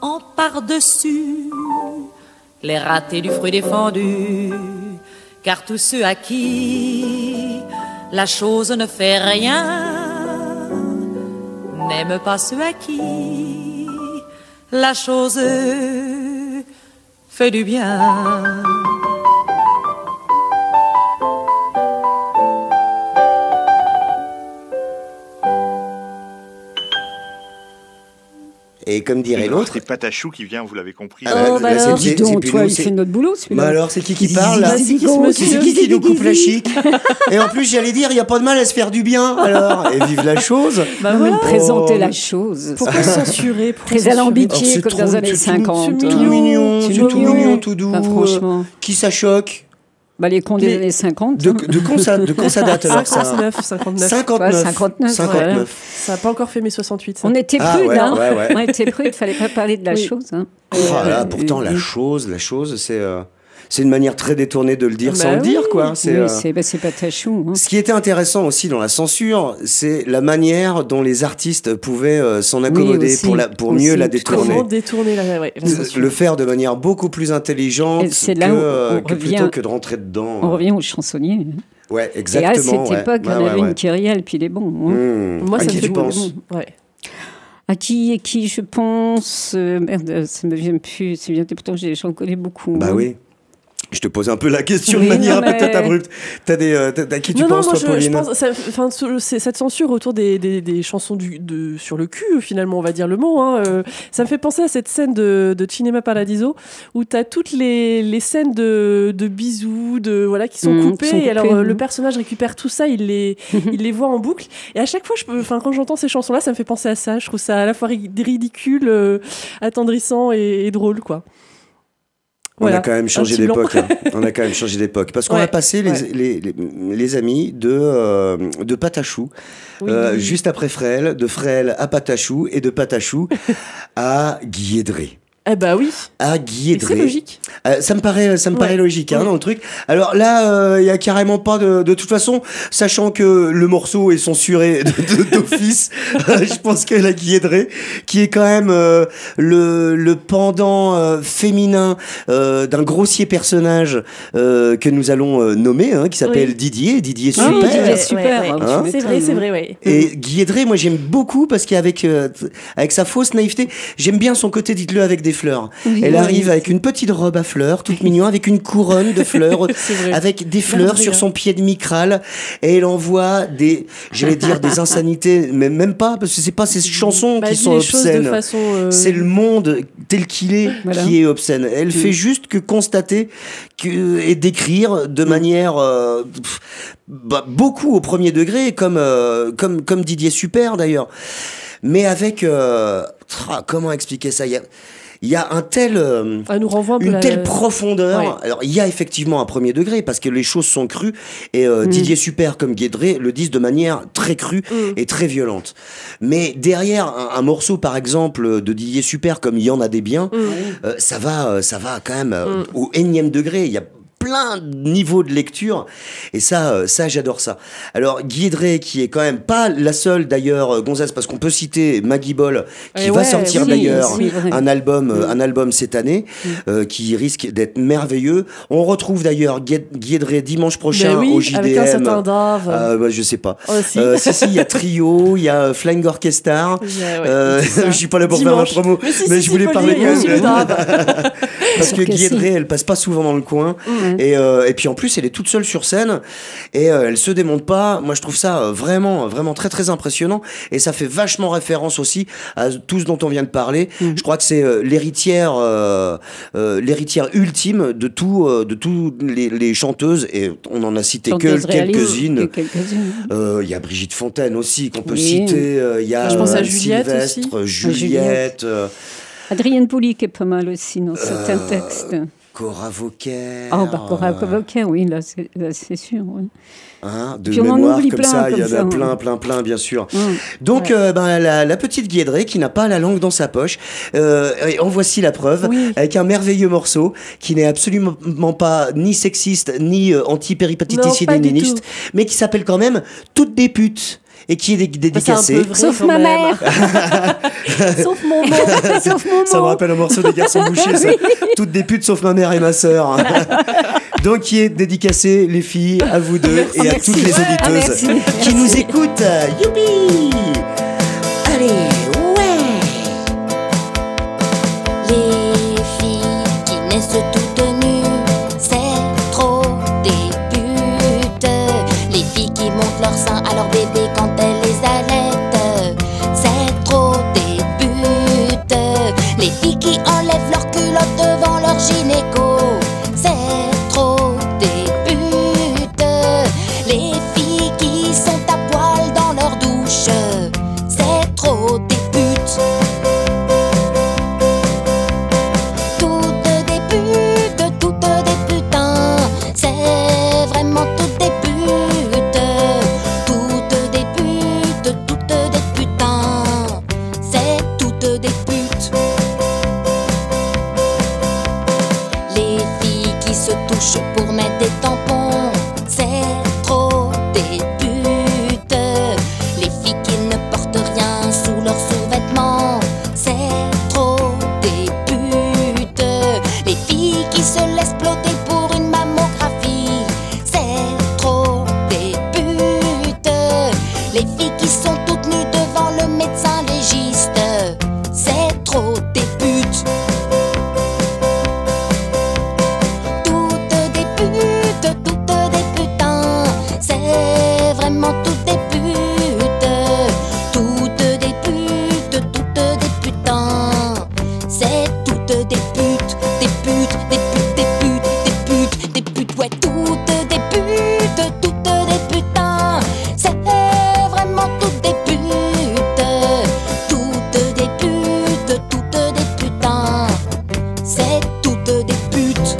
en par-dessus les ratés du fruit défendu. Car tous ceux à qui la chose ne fait rien n'aiment pas ceux à qui la chose fait du bien. Et comme dirait l'autre, c'est Patachou qui vient, vous l'avez compris. Ah, Oh, bah là, alors, c'est- dis donc, c'est plus toi, nous, il c'est- fait notre boulot, celui-là. bah alors c'est qui qui parle là? C'est qui ce C'est monsieur qui qui nous coupe la chic? Et en plus j'allais dire, il n'y a pas de mal à se faire du bien alors. Et vive la chose. Bah Non, mais voilà. présenter Oh. la chose. Pourquoi censurer Pourquoi Très censurer alambiqué, Alors, c'est comme trop- dans les années c'est tout- cinquante. c'est Tout mignon, mignon, c'est c'est tout mignon. mignon, tout doux. Bah, franchement. euh, Qui ça choque? Bah, les cons des Les- années cinquante. De, hein. de quand ça, de quand ça date alors ça? cinquante-neuf, cinquante-neuf. cinquante-neuf. Ouais, cinquante-neuf, cinquante-neuf. Ça n'a pas encore fait mes soixante-huit. Ça. On était Ah, prudes, ouais, hein. ouais, ouais. On était prudes, fallait pas parler de la Oui. chose. Hein. Oh là, Euh, pourtant la euh, chose, la chose, c'est euh, c'est une manière très détournée de le dire Bah sans le oui. dire quoi. C'est oui, euh, c'est bah, c'est pas tachou. Hein. ce qui était intéressant aussi dans la censure, c'est la manière dont les artistes pouvaient euh, s'en accommoder aussi, pour, la, pour aussi, mieux la tout à détourner. Comment détourner la, ouais, la censure. Le faire de manière beaucoup plus intelligente Et que, c'est là où euh, on que revient- plutôt que de rentrer dedans. On revient aux chansonniers. Ouais, Et à exactement. cette ouais. époque, Ouais, on ouais, avait ouais. une Kyrielle, puis il est bon. Hein. Mmh. Moi, À ça qui me tu fait penses? Ouais. À qui et qui je pense euh, Merde, ça me vient plus. Ça me vient pourtant j'ai- j'en connais beaucoup. Bah hein. oui. Je te pose un peu la question Oui, de manière non, mais- peut-être abrupte. T'as des, euh, t'as- à qui tu non, penses, non, moi, toi, je, Pauline? je pense, ça- enfin, ce- c'est cette censure autour des, des, des chansons du, de, sur le cul, finalement, on va dire le mot. Hein, euh, ça me fait penser à cette scène de, de Cinema Paradiso où tu as toutes les, les scènes de, de bisous, de voilà, qui sont Mmh, coupées. qui sont et alors, coupées, euh, mmh. le personnage récupère tout ça, il les, il les voit en boucle. Et à chaque fois, je peux, enfin, quand j'entends ces chansons-là, ça me fait penser à ça. Je trouve ça à la fois ri- ridicule, euh, attendrissant et, et drôle, quoi. On Voilà, a quand même un changé petit blanc. d'époque. hein. On a quand même changé d'époque. Parce qu'on Ouais, a passé les, ouais. les, les, les amis de, euh, de Patachou, Oui. euh, juste après Fréhel, de Fréhel à Patachou et de Patachou à Guiédré. Eh bah oui, À mais Guiédré. c'est logique. Euh, ça me paraît, ça me Ouais. paraît logique, hein, Ouais. dans le truc. Alors là, il y a carrément pas de, de toute façon, sachant que le morceau est censuré de- de- d'office, je pense que la Guiédré, qui est quand même euh, le, le pendant euh, féminin euh, d'un grossier personnage euh, que nous allons euh, nommer, hein, qui s'appelle Oui. Didier, Didier Ah oui, Super. Didier Super, ouais, hein, Hein tu c'est vrai, m'étonnes. c'est vrai, ouais. Et Guiédré, moi j'aime beaucoup parce qu'avec euh, t- avec sa fausse naïveté, j'aime bien son côté dites-le avec des fleurs. Oui, Elle oui, arrive oui. avec une petite robe à fleurs, toute mignon, avec une couronne de fleurs, C'est vrai. avec des fleurs Adrien. sur son pied de micrale, et elle envoie des, j'allais dire des insanités, mais même pas, parce que c'est pas ces chansons Bah, qui dis sont les choses de obscènes. façon, euh, C'est le monde tel qu'il est Voilà. qui est obscène. Elle Mm. fait juste que constater que, et décrire de manière euh, pff, bah, beaucoup au premier degré, comme, euh, comme, comme Didier Super d'ailleurs. Mais avec... euh, tra- comment expliquer ça? Il y a, il y a un tel... euh, Elle nous renvoie un peu une la- telle profondeur. Ouais. Alors, il y a effectivement un premier degré parce que les choses sont crues et euh, Mm. Didier Super comme Guédré le disent de manière très crue Mm. et très violente. Mais derrière un, un morceau, par exemple, de Didier Super comme Il y en a des biens, Mm. euh, ça va, euh, ça va quand même euh, Mm. au énième degré. Il y a plein de niveaux de lecture et ça euh, ça j'adore ça. Alors Guiédré qui est quand même pas la seule d'ailleurs, euh, Gonzès, parce qu'on peut citer Maggie Boll qui Eh va ouais, sortir oui, d'ailleurs c'est vrai. un album euh, Mm. un album cette année euh, qui risque d'être merveilleux. On retrouve d'ailleurs Gué- Guiédré dimanche prochain Ben oui, au J D M. avec un certain Dave. Euh, bah, je sais pas. Oh, si. Euh, si si, il y a Trio, il y a Flying Orchestra. Ouais, ouais, Euh, c'est ça. je suis pas là pour Dimanche. faire ma promo, Mais si, mais si, je si, voulais faut parler le dire, quand il y a même. aussi le Dave. Parce que Sûr que Guiédré, si. elle passe pas souvent dans le coin. Mm. Et, euh, et puis en plus, elle est toute seule sur scène et euh, elle se démonte pas. Moi, je trouve ça euh, vraiment, vraiment très, très impressionnant. Et ça fait vachement référence aussi à tout ce dont on vient de parler. Mm. Je crois que c'est euh, l'héritière, euh, euh, l'héritière ultime de tout, euh, de tous les, les chanteuses. Et on en a cité que Chanteuse réaliste, quelques-unes. que quelques-unes. Euh, Il y a Brigitte Fontaine aussi qu'on peut Oui. citer. Euh, Il y a Je pense à euh, Juliette Sylvestre, aussi. Juliette, Juliette. euh, Adrienne Pouly qui est pas mal aussi dans certains Euh, textes. Cora Vauquer. Ah, bah, Cora euh, Vauquer, oui, là, c'est là, c'est sûr. Oui. Hein, de Puis on en mémoire oublie comme plein, ça, il y en comme a ça, plein, ouais. plein, plein, bien sûr. Hum. Donc, Ouais. euh, ben, la, la petite Guédré qui n'a pas la langue dans sa poche, euh, et en voici la preuve, Oui. avec un merveilleux morceau qui n'est absolument pas ni sexiste, ni euh, Non, pas du anti-péripatiticinéniste, mais qui s'appelle quand même Toutes des putes. et qui est dé- Bah, c'est un dédicacé. peu vrai, Sauf quand ma même. mère. Sauf mon nom. Sauf mon Ça me mot. rappelle un morceau des Garçons Bouchés, ça. Toutes des putes sauf ma mère et ma sœur. Donc, qui est dédicacé, les filles, à vous deux et à Merci. toutes les Ah, auditeuses merci. qui nous écoutent. Youpi! Allez, ouais! Les filles qui naissent toutes nues, c'est trop des putes. Les filles qui montent leur sein à leur bébé quand elles les allaitent, c'est trop des putes. Les filles qui enlèvent leur culotte devant leur gynéco, c'est trop des putes. Les filles qui sont à poil dans leur douche, c'est trop des putes. Toutes des putes, toutes des putains, c'est vraiment toutes des putes. Toutes des putes, toutes des putains, c'est toutes des putes. Les filles qui se touchent pour mettre des tampons, c'est trop des putes. Les filles qui ne portent rien sous leurs sous-vêtements, c'est trop des putes. Les filles qui se laissent ploter pour une mammographie, c'est trop des putes. Les filles qui sont toutes nues devant le médecin légiste, c'est trop des putes. Toutes des putes, toutes des putains, c'est vraiment toutes des putes. Toutes des putes, toutes des putains, c'est toutes des putes, des putes, des putes, des putes, des putes, des putes, ouais, toutes des putes, toutes des putains, c'est vraiment toutes des putes. Toutes des putes, toutes des putains, c'est toutes des putes.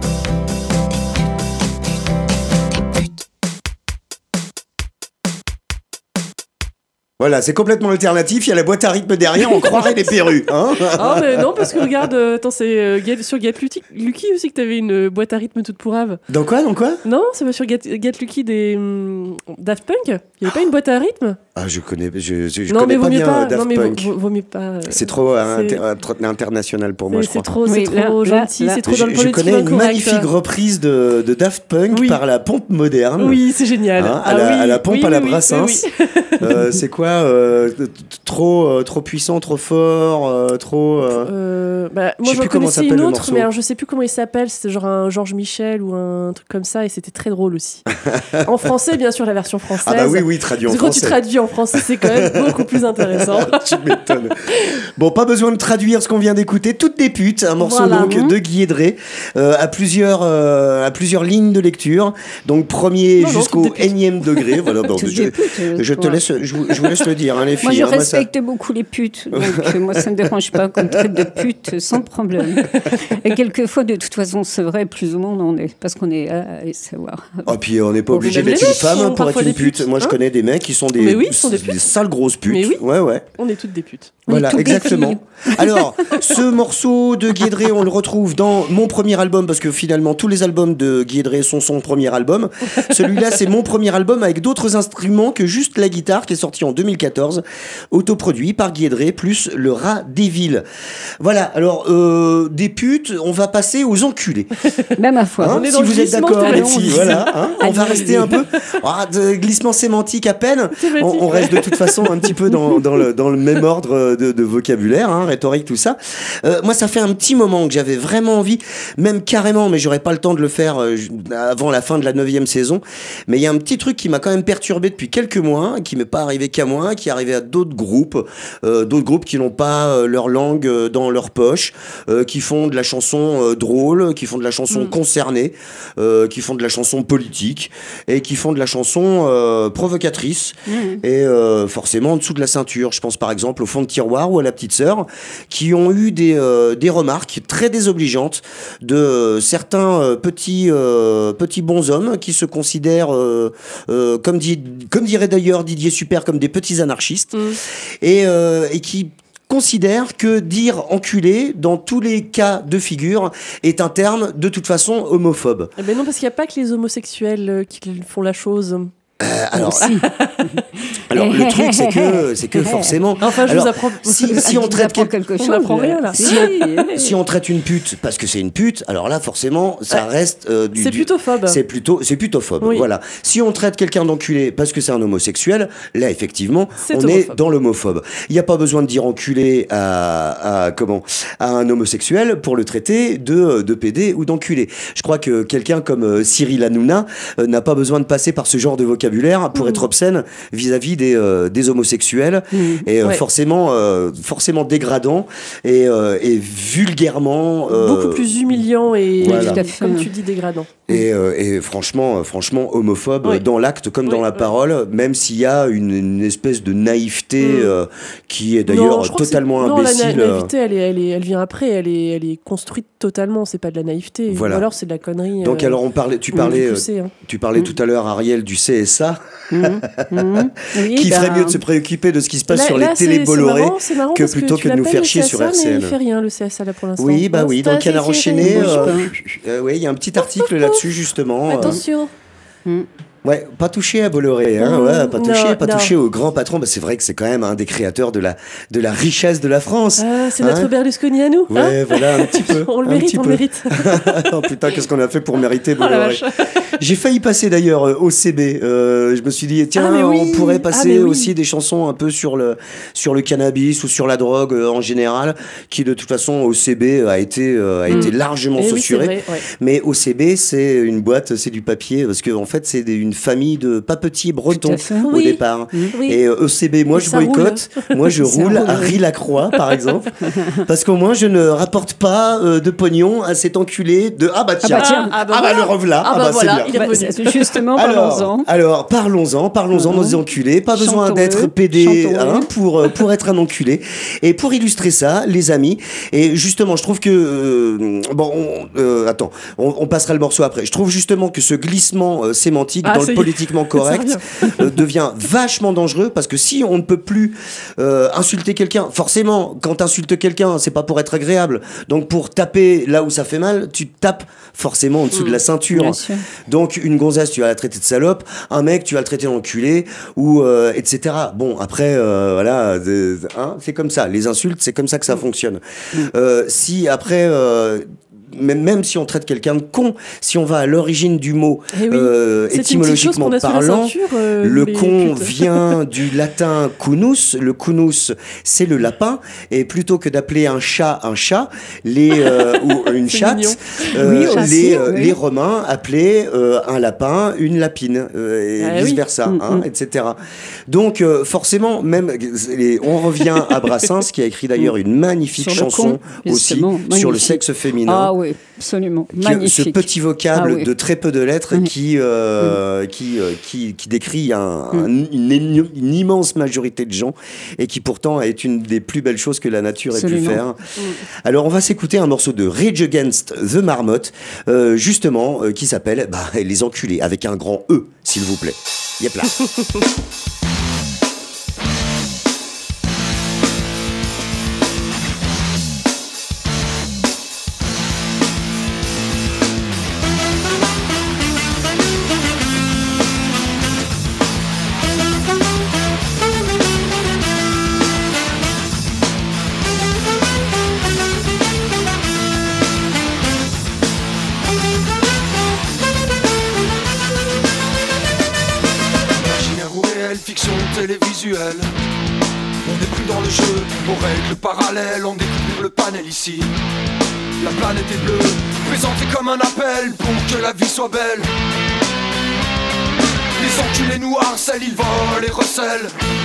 Voilà, c'est complètement alternatif. Il y a la boîte à rythme derrière, on croirait des perrues. Hein. Ah, mais non, parce que regarde, euh, attends, c'est euh, Get- sur Get Lucky, Lucky aussi que t'avais une euh, boîte à rythme toute pourrave. Dans quoi, dans quoi? Non, c'est pas sur Get, Get Lucky des hum, Daft Punk. Il y avait pas une boîte à rythme? Ah, je connais, je, je, je Non, connais mais vaut pas mieux bien pas. euh, Daft Non, mais Punk. vaut, vaut mieux pas. euh, C'est trop euh, c'est- inter- inter- international pour moi, c'est- je c'est crois. trop, Oui, c'est là, trop là, gentil, là. c'est trop dans Je, le je politique connais une incorrect. magnifique reprise de, de Daft Punk Oui. par la pompe moderne. Oui, c'est génial. Hein, à, Ah la, oui, à la pompe oui, à la oui, oui, Brassens. oui, oui. Euh, c'est quoi euh, t- t- Trop, euh, trop puissant, trop fort, euh, trop. euh, Euh, bah, Je moi, sais j'en plus comment connaissais s'appelle une le autre, morceau. mais alors, je sais plus comment il s'appelle. C'était genre un Georges Michel ou un truc comme ça, et c'était très drôle aussi. En français, bien sûr, la version française. Ah bah oui, oui, traduit en Parce que quand tu français. traduis en français, c'est quand même beaucoup plus intéressant. Tu m'étonnes. Bon, pas besoin de traduire ce qu'on vient d'écouter. Toutes des putes, un morceau Voilà. donc de Guy Edré, euh, à plusieurs euh, à plusieurs lignes de lecture. Donc premier Non, non, jusqu'au toutes des putes. énième degré. Voilà. Bon, Toutes je, des putes, euh, je te quoi. laisse, je, vous- je vous laisse le dire, hein, les filles. Moi, je hein, ça- respecte beaucoup les putes, donc euh, moi, ça ne me dérange pas qu'on me traite de pute sans problème. Et quelquefois, de toute façon, c'est vrai, plus ou moins, on en est, parce qu'on est à à savoir. Oh, puis on n'est pas Bon, obligé même d'être les une mecs femme sont hein, pour être parfois une des pute. putes, Moi, je hein. connais des mecs qui sont des, Mais oui, ce sont des putes. sales grosses putes. Mais oui. Ouais, ouais. On est toutes des putes. On est Voilà, toutes des exactement. Alors, ce morceau de Guy Edré, on le retrouve dans mon premier album, parce que finalement, tous les albums de Guy Edré sont son premier album. Celui-là, c'est mon premier album avec d'autres instruments que juste la guitare, qui est sorti en deux mille quatorze, autoproduit par Guy Edré, plus le rat des villes. Voilà, alors, euh, des putes, on va passer aux enculés. Même à foi. Hein, On est si dans le vous êtes glissement, d'accord, les allons-y. filles, voilà. Hein, on va Allez, rester allez. un peu ah, de glissement sémantique à peine. Thématique, On, on ouais. reste de toute façon un petit peu dans, dans, le, dans le même ordre de, de vocabulaire, hein, rhétorique, tout ça. Euh, moi, ça fait un petit moment que j'avais vraiment envie, même carrément, mais j'aurais pas le temps de le faire euh, avant la fin de la neuvième saison. Mais il y a un petit truc qui m'a quand même perturbé depuis quelques mois, qui m'est pas arrivé qu'à moi, qui est arrivé à d'autres groupes, euh, d'autres groupes qui n'ont pas euh, leur langue euh, dans leur poche, euh, qui font de la chanson euh, drôle, qui font de la chanson Mm. concernée, euh, qui font de la chanson politique et qui font de la chanson euh, provocatrice Mmh. et euh, forcément en dessous de la ceinture. Je pense par exemple au fond de tiroir ou à la petite sœur, qui ont eu des, euh, des remarques très désobligeantes de euh, certains euh, petits, euh, petits bonshommes qui se considèrent, euh, euh, comme, dit, comme dirait d'ailleurs Didier Super, comme des petits anarchistes Mm. et, euh, et qui considère que dire enculé dans tous les cas de figure est un terme de toute façon homophobe. Eh ben non, parce qu'il n'y a pas que les homosexuels euh, qui font la chose. Euh, alors, Si. Alors le truc c'est que c'est que forcément. Enfin, je alors, vous apprends. si, si on Tu traite apprends quel- quelque chose. On n'apprend rien là. si on, si on traite une pute parce que c'est une pute, alors là forcément ça Ouais. reste euh, du, C'est du- putophobe. C'est plutôt c'est putophobe. Oui. Voilà. Si on traite quelqu'un d'enculé parce que c'est un homosexuel, là effectivement C'est on homophobe. est dans l'homophobe. Il n'y a pas besoin de dire enculé à, à comment à un homosexuel pour le traiter de de pédé ou d'enculé. Je crois que quelqu'un comme euh, Cyril Hanouna euh, n'a pas besoin de passer par ce genre de vocabulaire pour Mmh. être obscène vis-à-vis des euh, des homosexuels et euh, Ouais. forcément euh, forcément dégradant et, euh, et vulgairement euh, Beaucoup plus humiliant et, voilà. Tout à fait. comme tu dis, dégradant. et, euh, et franchement euh, franchement homophobe Oui. dans l'acte comme dans Oui, la oui. parole, même s'il y a une, une espèce de naïveté Mm. euh, qui est Non, d'ailleurs je crois que totalement c'est- imbécile. Non, la na- euh, naïveté, elle, est, elle, est, elle vient après, elle est, elle est construite totalement, c'est pas de la naïveté. Voilà. Ou alors c'est de la connerie. Donc euh, alors on parlait, tu parlais, euh, poussée, hein. tu parlais Mm. tout à l'heure Ariel du C S A, Mhm. Mhm. Oui, qui bah, ferait mieux de se préoccuper de ce qui se passe Là- sur là, les c'est- télés Bolloré c'est marrant, c'est marrant que parce plutôt tu que de nous l'appelles faire le chier C S A, sur R C mais N. il fait rien le C S A là pour l'instant. Oui, bah Non, oui, c'est donc pas Canard assez enchaîné. serré. euh, bouge euh, oui, il y a un petit article là-dessus justement. euh, Attention. Ouais, pas touché à Bolloré, hein, Mmh, ouais, pas touché, non, pas non. touché au grand patron. Bah, c'est vrai que c'est quand même un des créateurs de la de la richesse de la France. Ah, c'est notre Hein Berlusconi à nous. hein Ouais, voilà, un petit peu. On le un mérite, petit on peu. le mérite. Oh putain, qu'est-ce qu'on a fait pour mériter Oh la Bolloré. vache. J'ai failli passer d'ailleurs euh, au C B. Euh, je me suis dit tiens, Ah, mais oui. on pourrait Ah, passer mais oui. aussi des chansons un peu sur le sur le cannabis ou sur la drogue euh, en général, qui de toute façon au C B a été euh, a Mm. été largement Eh oui, c'est censuré. vrai, ouais. Mais au C B, c'est une boîte, c'est du papier, parce que en fait, c'est des- une famille de pas petits bretons Tout à fait. au Oui. départ. Oui. Et euh, E C B, moi Et je ça boycotte. Moi je Ça roule roule, à oui. Rie-la-Croix, par exemple, parce qu'au moins je ne rapporte pas euh, de pognon à cet enculé de ah bah tiens, bah tiens. Ah, bah ah bah voilà. le revoilà, Ah ah bah bah voilà, c'est il bien. est bah, revenu. c'est justement, Alors, parlons-en. alors parlons-en, parlons-en Mhm. nos enculés. Pas besoin Chantons-le, d'être pédé chantons-le. hein, pour euh, pour être un enculé. Et pour illustrer ça, les amis, et justement, je trouve que euh, bon, on, euh, attends, on, on passera le morceau après. Je trouve justement que ce glissement euh, sémantique Ah, dans ça le y est. politiquement correct euh, devient vachement dangereux parce que si on ne peut plus euh, insulter quelqu'un, forcément, quand t'insultes quelqu'un, c'est pas pour être agréable. Donc pour taper là où ça fait mal, tu tapes forcément en dessous de la ceinture. Bien sûr. Donc une gonzesse, tu vas la traiter de salope, un mec, tu vas le traiter d'enculé, ou euh, et cetera. Bon, après, euh, voilà, euh, hein, c'est comme ça. Les insultes, c'est comme ça que ça fonctionne. Euh, si après. Euh, même, même si on traite quelqu'un de con, si on va à l'origine du mot, Eh oui. euh, C'est une petite chose étymologiquement qu'on a sous la parlant, ceinture, euh, le les con putes. vient du latin cunus. Le cunus, c'est le lapin. Et plutôt que d'appeler un chat un chat, les, euh, ou une C'est chatte, mignon. euh, Oui, les, aussi, euh, oui. les Romains appelaient euh, un lapin une lapine, euh, et Ah oui. vice-versa, Mm, hein, mm. et cetera. Donc, euh, forcément, même, les- on revient à Brassens, qui a écrit d'ailleurs une magnifique Sur le chanson con, aussi justement, sur le magnifique. sexe féminin. Ah oui, absolument. Qui- ce Magnifique. petit vocable Ah oui. de très peu de lettres Oui. qui, euh, qui, euh, qui, qui décrit un, un- une, une- une immense majorité de gens et qui pourtant est une des plus belles choses que la nature ait pu Absolument. faire. Alors on va s'écouter un morceau de Rage Against the Marmotte, euh, justement, euh, qui s'appelle bah, Les Enculés, avec un grand E, s'il vous plaît. Yep là. Imaginaire ou réel, fiction télévisuelle. On n'est plus dans le jeu, aux règles parallèles, on découvre le panel ici. La planète est bleue, présentée comme un appel pour que la vie soit belle. Les enculés nous harcèlent, ils volent et recèlent.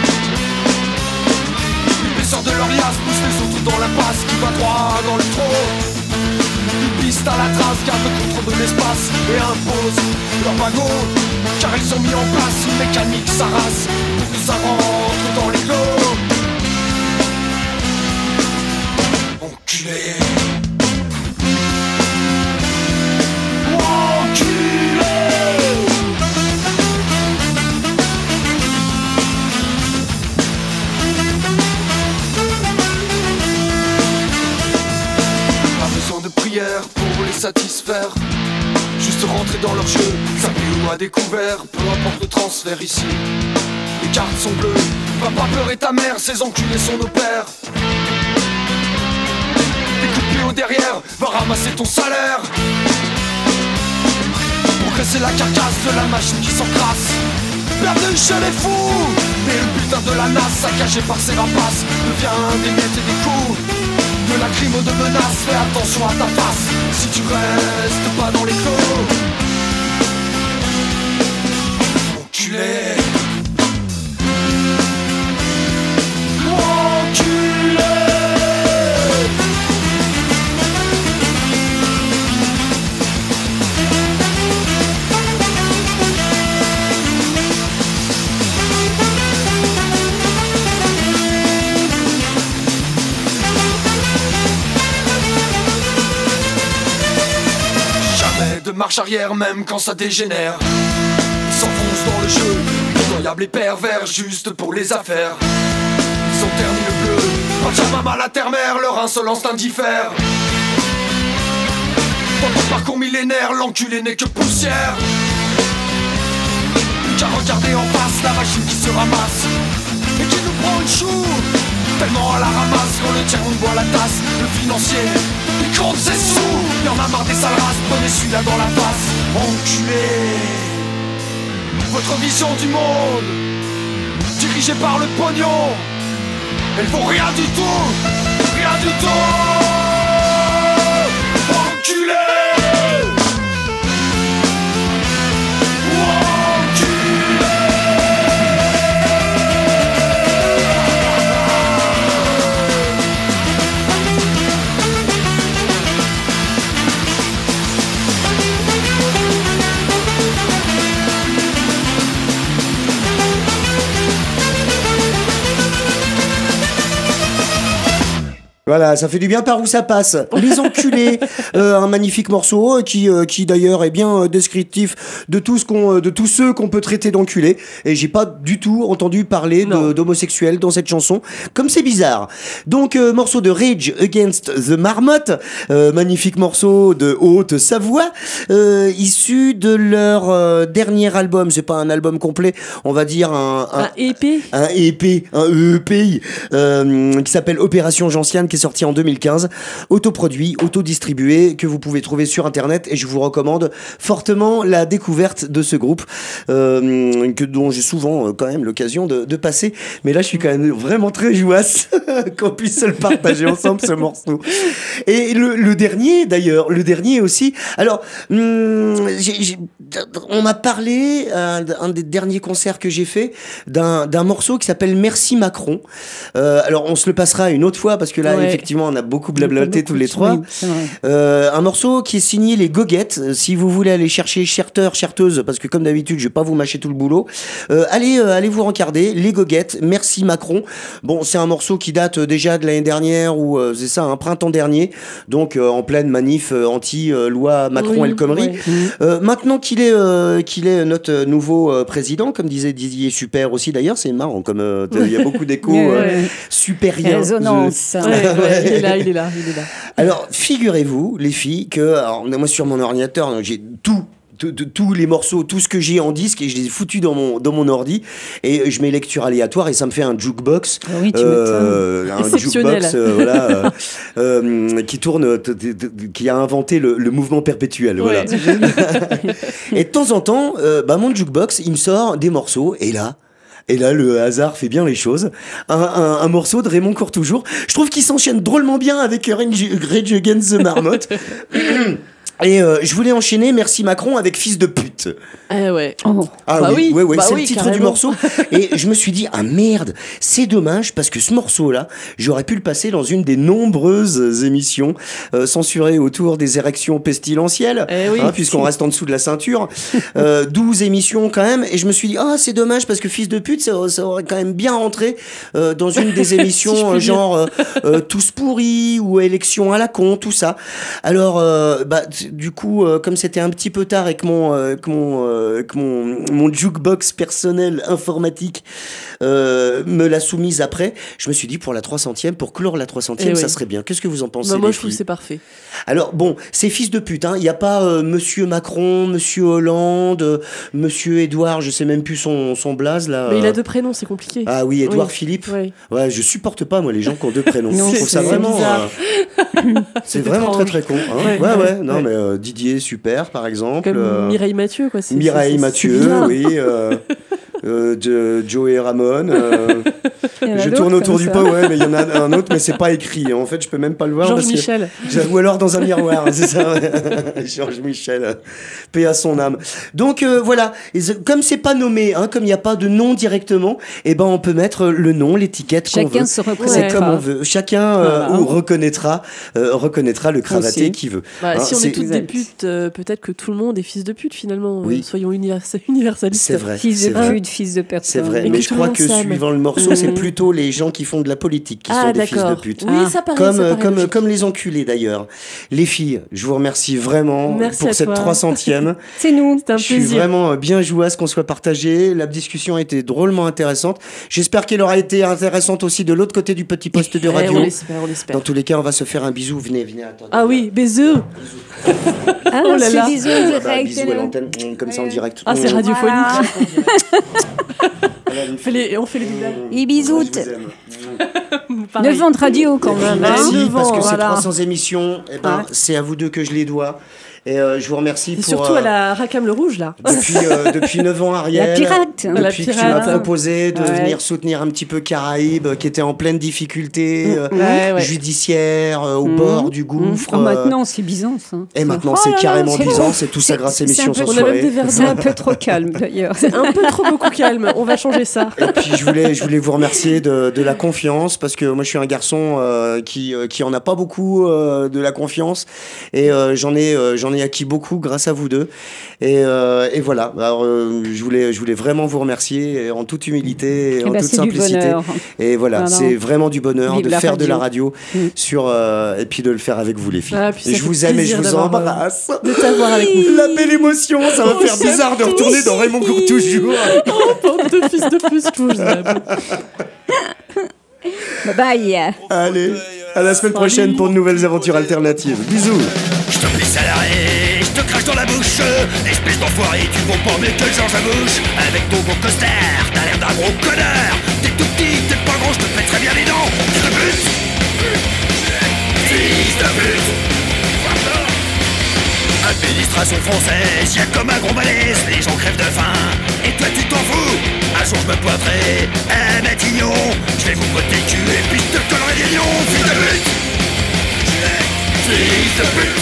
L'épaisseur de leur liasse pousse les autres dans l'impasse qui va droit dans le trou. Ils pistent à la trace, gardent le contrôle de l'espace et imposent leur wagon. Car ils ont mis en place une mécanique s'arrasse pour que ça rentre dans les clos. Enculé. Pas besoin de prière pour les satisfaire. Juste se rentrer dans leur jeu. Sapé ou à découvert, peu importe le transfert ici. Les cartes sont bleues, va pas pleurer ta mère, ces enculés sont nos pères. Des coups de pied au derrière, va ramasser ton salaire. Pour casser la carcasse de la machine qui s'encrasse. Bienvenue chez les fous. Mais le putain de la nasse, saccagé par ses rapaces, devient des miettes et des coups. De la crime ou de menace, fais attention à ta face. Si tu restes pas dans les clos. Enculé. De marche arrière même quand ça dégénère. Ils s'enfoncent dans le jeu, pitoyables et pervers juste pour les affaires. Ils ont terni le bleu, Pachamama la terre-mère, leur insolence t'indiffère. Dans ton parcours millénaire, l'enculé n'est que poussière. Plus qu'à regarder en face la machine qui se ramasse et qui nous prend une chou. Tellement à la ramasse quand le tiers-monde boit la tasse. Le financier, il compte ses sous. Il en a marre des sales races, prenez celui-là dans la face. Enculé. Votre vision du monde, dirigée par le pognon, elle vaut rien du tout. Rien du tout. Enculé. Voilà, ça fait du bien par où ça passe. Les enculés, euh, un magnifique morceau qui, euh, qui d'ailleurs est bien euh, descriptif de tout ce qu'on, de tous ceux qu'on peut traiter d'enculés. Et j'ai pas du tout entendu parler de, d'homosexuels dans cette chanson, comme c'est bizarre. Donc euh, morceau de Rage Against the Marmot, euh, magnifique morceau de Haute-Savoie, euh, issu de leur euh, dernier album. C'est pas un album complet, on va dire un un, un E P, un E P, un E P euh, qui s'appelle Opération Gentiane, qui est sorti en deux mille quinze, autoproduit, autodistribué, que vous pouvez trouver sur internet, et je vous recommande fortement la découverte de ce groupe euh, que, dont j'ai souvent euh, quand même l'occasion de, de passer, mais là je suis quand même vraiment très jouasse qu'on puisse se le partager ensemble, ce morceau. Et le, le dernier d'ailleurs, le dernier aussi, alors hum, j'ai, j'ai, on m'a parlé euh, un des derniers concerts que j'ai fait d'un, d'un morceau qui s'appelle Merci Macron. Euh, alors on se le passera une autre fois parce que là ouais. effectivement on a beaucoup blablaté tous les trois. Oui, euh, un morceau qui est signé les Goguettes. Si vous voulez aller chercher cherteur, cherteuse, parce que comme d'habitude je vais pas vous mâcher tout le boulot, euh, allez euh, allez vous rencarder les Goguettes. Merci Macron. Bon, c'est un morceau qui date déjà de l'année dernière ou euh, c'est ça, un printemps dernier, donc euh, en pleine manif euh, anti-loi Macron oui, El Khomri. Ouais. Euh, maintenant qu'il est euh, qu'il est notre nouveau euh, président, comme disait Didier Super aussi d'ailleurs, c'est marrant comme il euh, y a beaucoup d'échos euh, ouais. supérieurs. Résonance. Je... Ouais, ouais, il est là, il est là, il est là. Alors, figurez-vous, les filles, que alors, moi sur mon ordinateur, j'ai tout. Tous les morceaux, tout ce que j'ai en disque, et je les ai foutus dans mon, dans mon ordi, et je mets lecture aléatoire et ça me fait un jukebox. Ah oui, tu euh, un jukebox euh, voilà, euh, euh, qui tourne, t- t- t- qui a inventé le, le mouvement perpétuel. Ouais. Voilà. Et de temps en temps, euh, bah, mon jukebox, il me sort des morceaux, et là, Et là, le hasard fait bien les choses. Un, un, un morceau de Raymond Courtoujour. Je trouve qu'il s'enchaîne drôlement bien avec Rage Against the Marmot. Et euh, je voulais enchaîner Merci Macron avec Fils de pute. Eh ouais. Oh. Ah bah oui, oui, ouais, ouais, bah c'est oui, le titre carrément. du morceau. Et je me suis dit, ah merde, c'est dommage parce que ce morceau-là, j'aurais pu le passer dans une des nombreuses émissions euh, censurées autour des érections pestilentielles, eh oui. hein, puisqu'on reste en dessous de la ceinture. Euh, douze émissions quand même. Et je me suis dit, ah oh, c'est dommage parce que Fils de pute, ça, ça aurait quand même bien rentré euh, dans une des émissions si euh, genre euh, euh, Tous pourris ou Élections à la con, tout ça. Alors, euh, bah, du coup, euh, comme c'était un petit peu tard et que mon, euh, que mon, euh, que mon, mon jukebox personnel informatique euh, me l'a soumise après, je me suis dit pour la trois centième, pour clore la trois centième, Eh ça oui. serait bien. Qu'est-ce que vous en pensez, Bah, moi, les je trouve que filles c'est parfait. Alors bon, c'est fils de pute, hein. Il n'y a pas euh, Monsieur Macron, Monsieur Hollande, euh, Monsieur Édouard, je sais même plus son, son blaze là. Mais il a euh. deux prénoms, c'est compliqué. Ah oui, Édouard Oui. Philippe. Oui. Ouais, je supporte pas moi les gens qui ont deux prénoms. Non, je trouve ça c'est vraiment. bizarre. euh, c'est vraiment étrange. très très con. Hein. Ouais, Ouais, ouais, ouais, non ouais. mais euh, Didier super par exemple. Comme euh, Mireille Mathieu, quoi. c'est- Mireille c'est- c'est Mathieu, bizarre. oui. Euh, euh, de, Joey Ramon. euh, Il y en a je d'autres tourne autour comme du ça. pot, ouais, mais il y en a un autre, mais c'est pas écrit. En fait, je peux même pas le voir. Georges parce que- Michel. Ou alors dans un miroir, c'est ça. Georges Michel, paix à son âme. Donc euh, voilà, Et c'est- comme c'est pas nommé, hein, comme il n'y a pas de nom directement, eh ben on peut mettre le nom, l'étiquette qu'on Chacun veut. se C'est reconnaîtra. comme on veut. Chacun euh, Voilà. ou reconnaîtra, euh, reconnaîtra le cravaté Aussi. qu'il veut. Bah, Hein, si on c'est- est toutes Vous des êtes- putes, euh, peut-être que tout le monde est fils de pute finalement. Oui. Euh, soyons univers- universalistes. C'est vrai. Fils c'est de vrai. pute, fils de personne. C'est vrai, Et mais que je tout le crois monde que s'aime. suivant le morceau, c'est Mhm. plutôt les gens qui font de la politique qui Ah sont des fils de d'accord. pute. Oui, Ah. ça paraît. Comme, ça euh, paraît comme, logique. comme les enculés d'ailleurs. Les filles, je vous remercie vraiment Merci pour à cette toi. trois centième. C'est nous. C'était un Je suis plaisir. vraiment euh, bien joué à ce qu'on soit partagé. La discussion a été drôlement intéressante. J'espère qu'elle aura été intéressante aussi de l'autre côté du petit poste de Eh, radio. on l'espère, on l'espère. Dans tous les cas, on va se faire un bisou. Venez, venez, attendez. Ah oui, bisous. Ah, Oh là c'est là. bisous Ah bah, direct. bisous à l'antenne, mm, comme ça en direct. Ah, c'est Mm. radiophonique. Voilà. On fait les, on fait les doublages. Et bisous. Je vous aime. Pareil. Neuf ans de radio quand même. Merci, hein. parce que ces Voilà. trois cents émissions, eh ben, Ouais. c'est à vous deux que je les dois. Et euh, je vous remercie Et pour... surtout euh, à la Racam le Rouge là. Depuis, euh, depuis neuf ans, Ariel. La pirate. Depuis La que tu pirate. m'as proposé de Ouais. venir soutenir un petit peu Caraïbes, qui était en pleine difficulté euh, Ouais, ouais. judiciaire, euh, au Mhm. bord du Mmh. gouffre. Ah, euh, maintenant, c'est Byzance. hein. Et maintenant, Oh c'est là là, carrément c'est- Byzance, et tout ça c'est- grâce à c'est émission un peu- sans On a même soirée. des verres C'est un peu trop calme d'ailleurs. C'est un peu trop beaucoup calme. On va changer ça. Et puis je voulais, je voulais vous remercier de, de la confiance, parce que moi je suis un garçon euh, qui, euh, qui en a pas beaucoup euh, de la confiance, et euh, j'en ai, euh, j'en ai acquis beaucoup grâce à vous deux. Et, euh, et voilà, alors, euh, je, voulais, je voulais vraiment vous remercier en toute humilité et Eh en ben, toute c'est du simplicité. bonheur. Et voilà, Voilà. c'est vraiment du bonheur Vive de la faire de la radio. radio Mm. sur, euh, et puis de le faire avec vous les filles. Ah, puis ça Et je fait vous aime et je plaisir vous d'avoir, embrasse. De t'avoir avec nous. La belle émotion, ça va On faire s'aime bizarre de retourner dans Raymond Court toujours. Oh, bande de fils de plus, je vous aime. Bye bye. Allez, à la semaine prochaine pour de nouvelles aventures alternatives. Bisous. Je te glisse à l'arrêt, je te crache dans la bouche. Espèce d'enfoiré, tu vaux pas mieux que Georges Bouche. Avec ton gros costard, t'as l'air d'un gros connard. T'es tout petit, t'es pas gros, je te pèterai bien les dents. Fils de pute, fils de pute. Administration française, y'a comme un gros malaise, les gens crèvent de faim. Et toi tu t'en fous. Un jour je me pointerai à Matignon. Je vais vous botter le cul et puis je te collerai des lions. Fils de pute, fils de pute.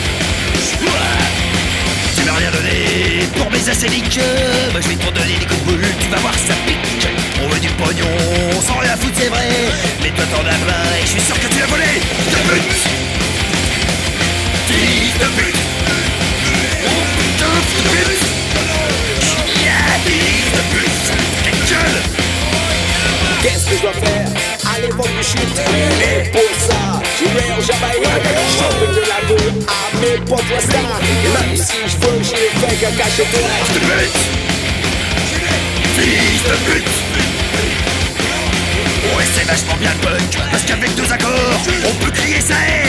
Tu m'as rien donné pour mes acéliques. Moi je vais t'en donner des coups de boule, tu vas voir ça pique. On veut du pognon, sans rien foutre c'est vrai. Mais toi t'en as plein et je suis sûr que tu l'as volé. Fils de pute, fils de pute. Oh putain, fils de pute. Yeah, fils de pute. Quelle gueule. Qu'est-ce que je dois faire à l'époque du chute? Et pour ça, j'irai au Jamaïque, choper de la boue à mes propres stars. Même si je veux, je les fais qu'à cacher tout. Fils de pute, fils de pute. Ouais, c'est vachement bien le punk, parce qu'avec deux accords, on peut crier ça haine.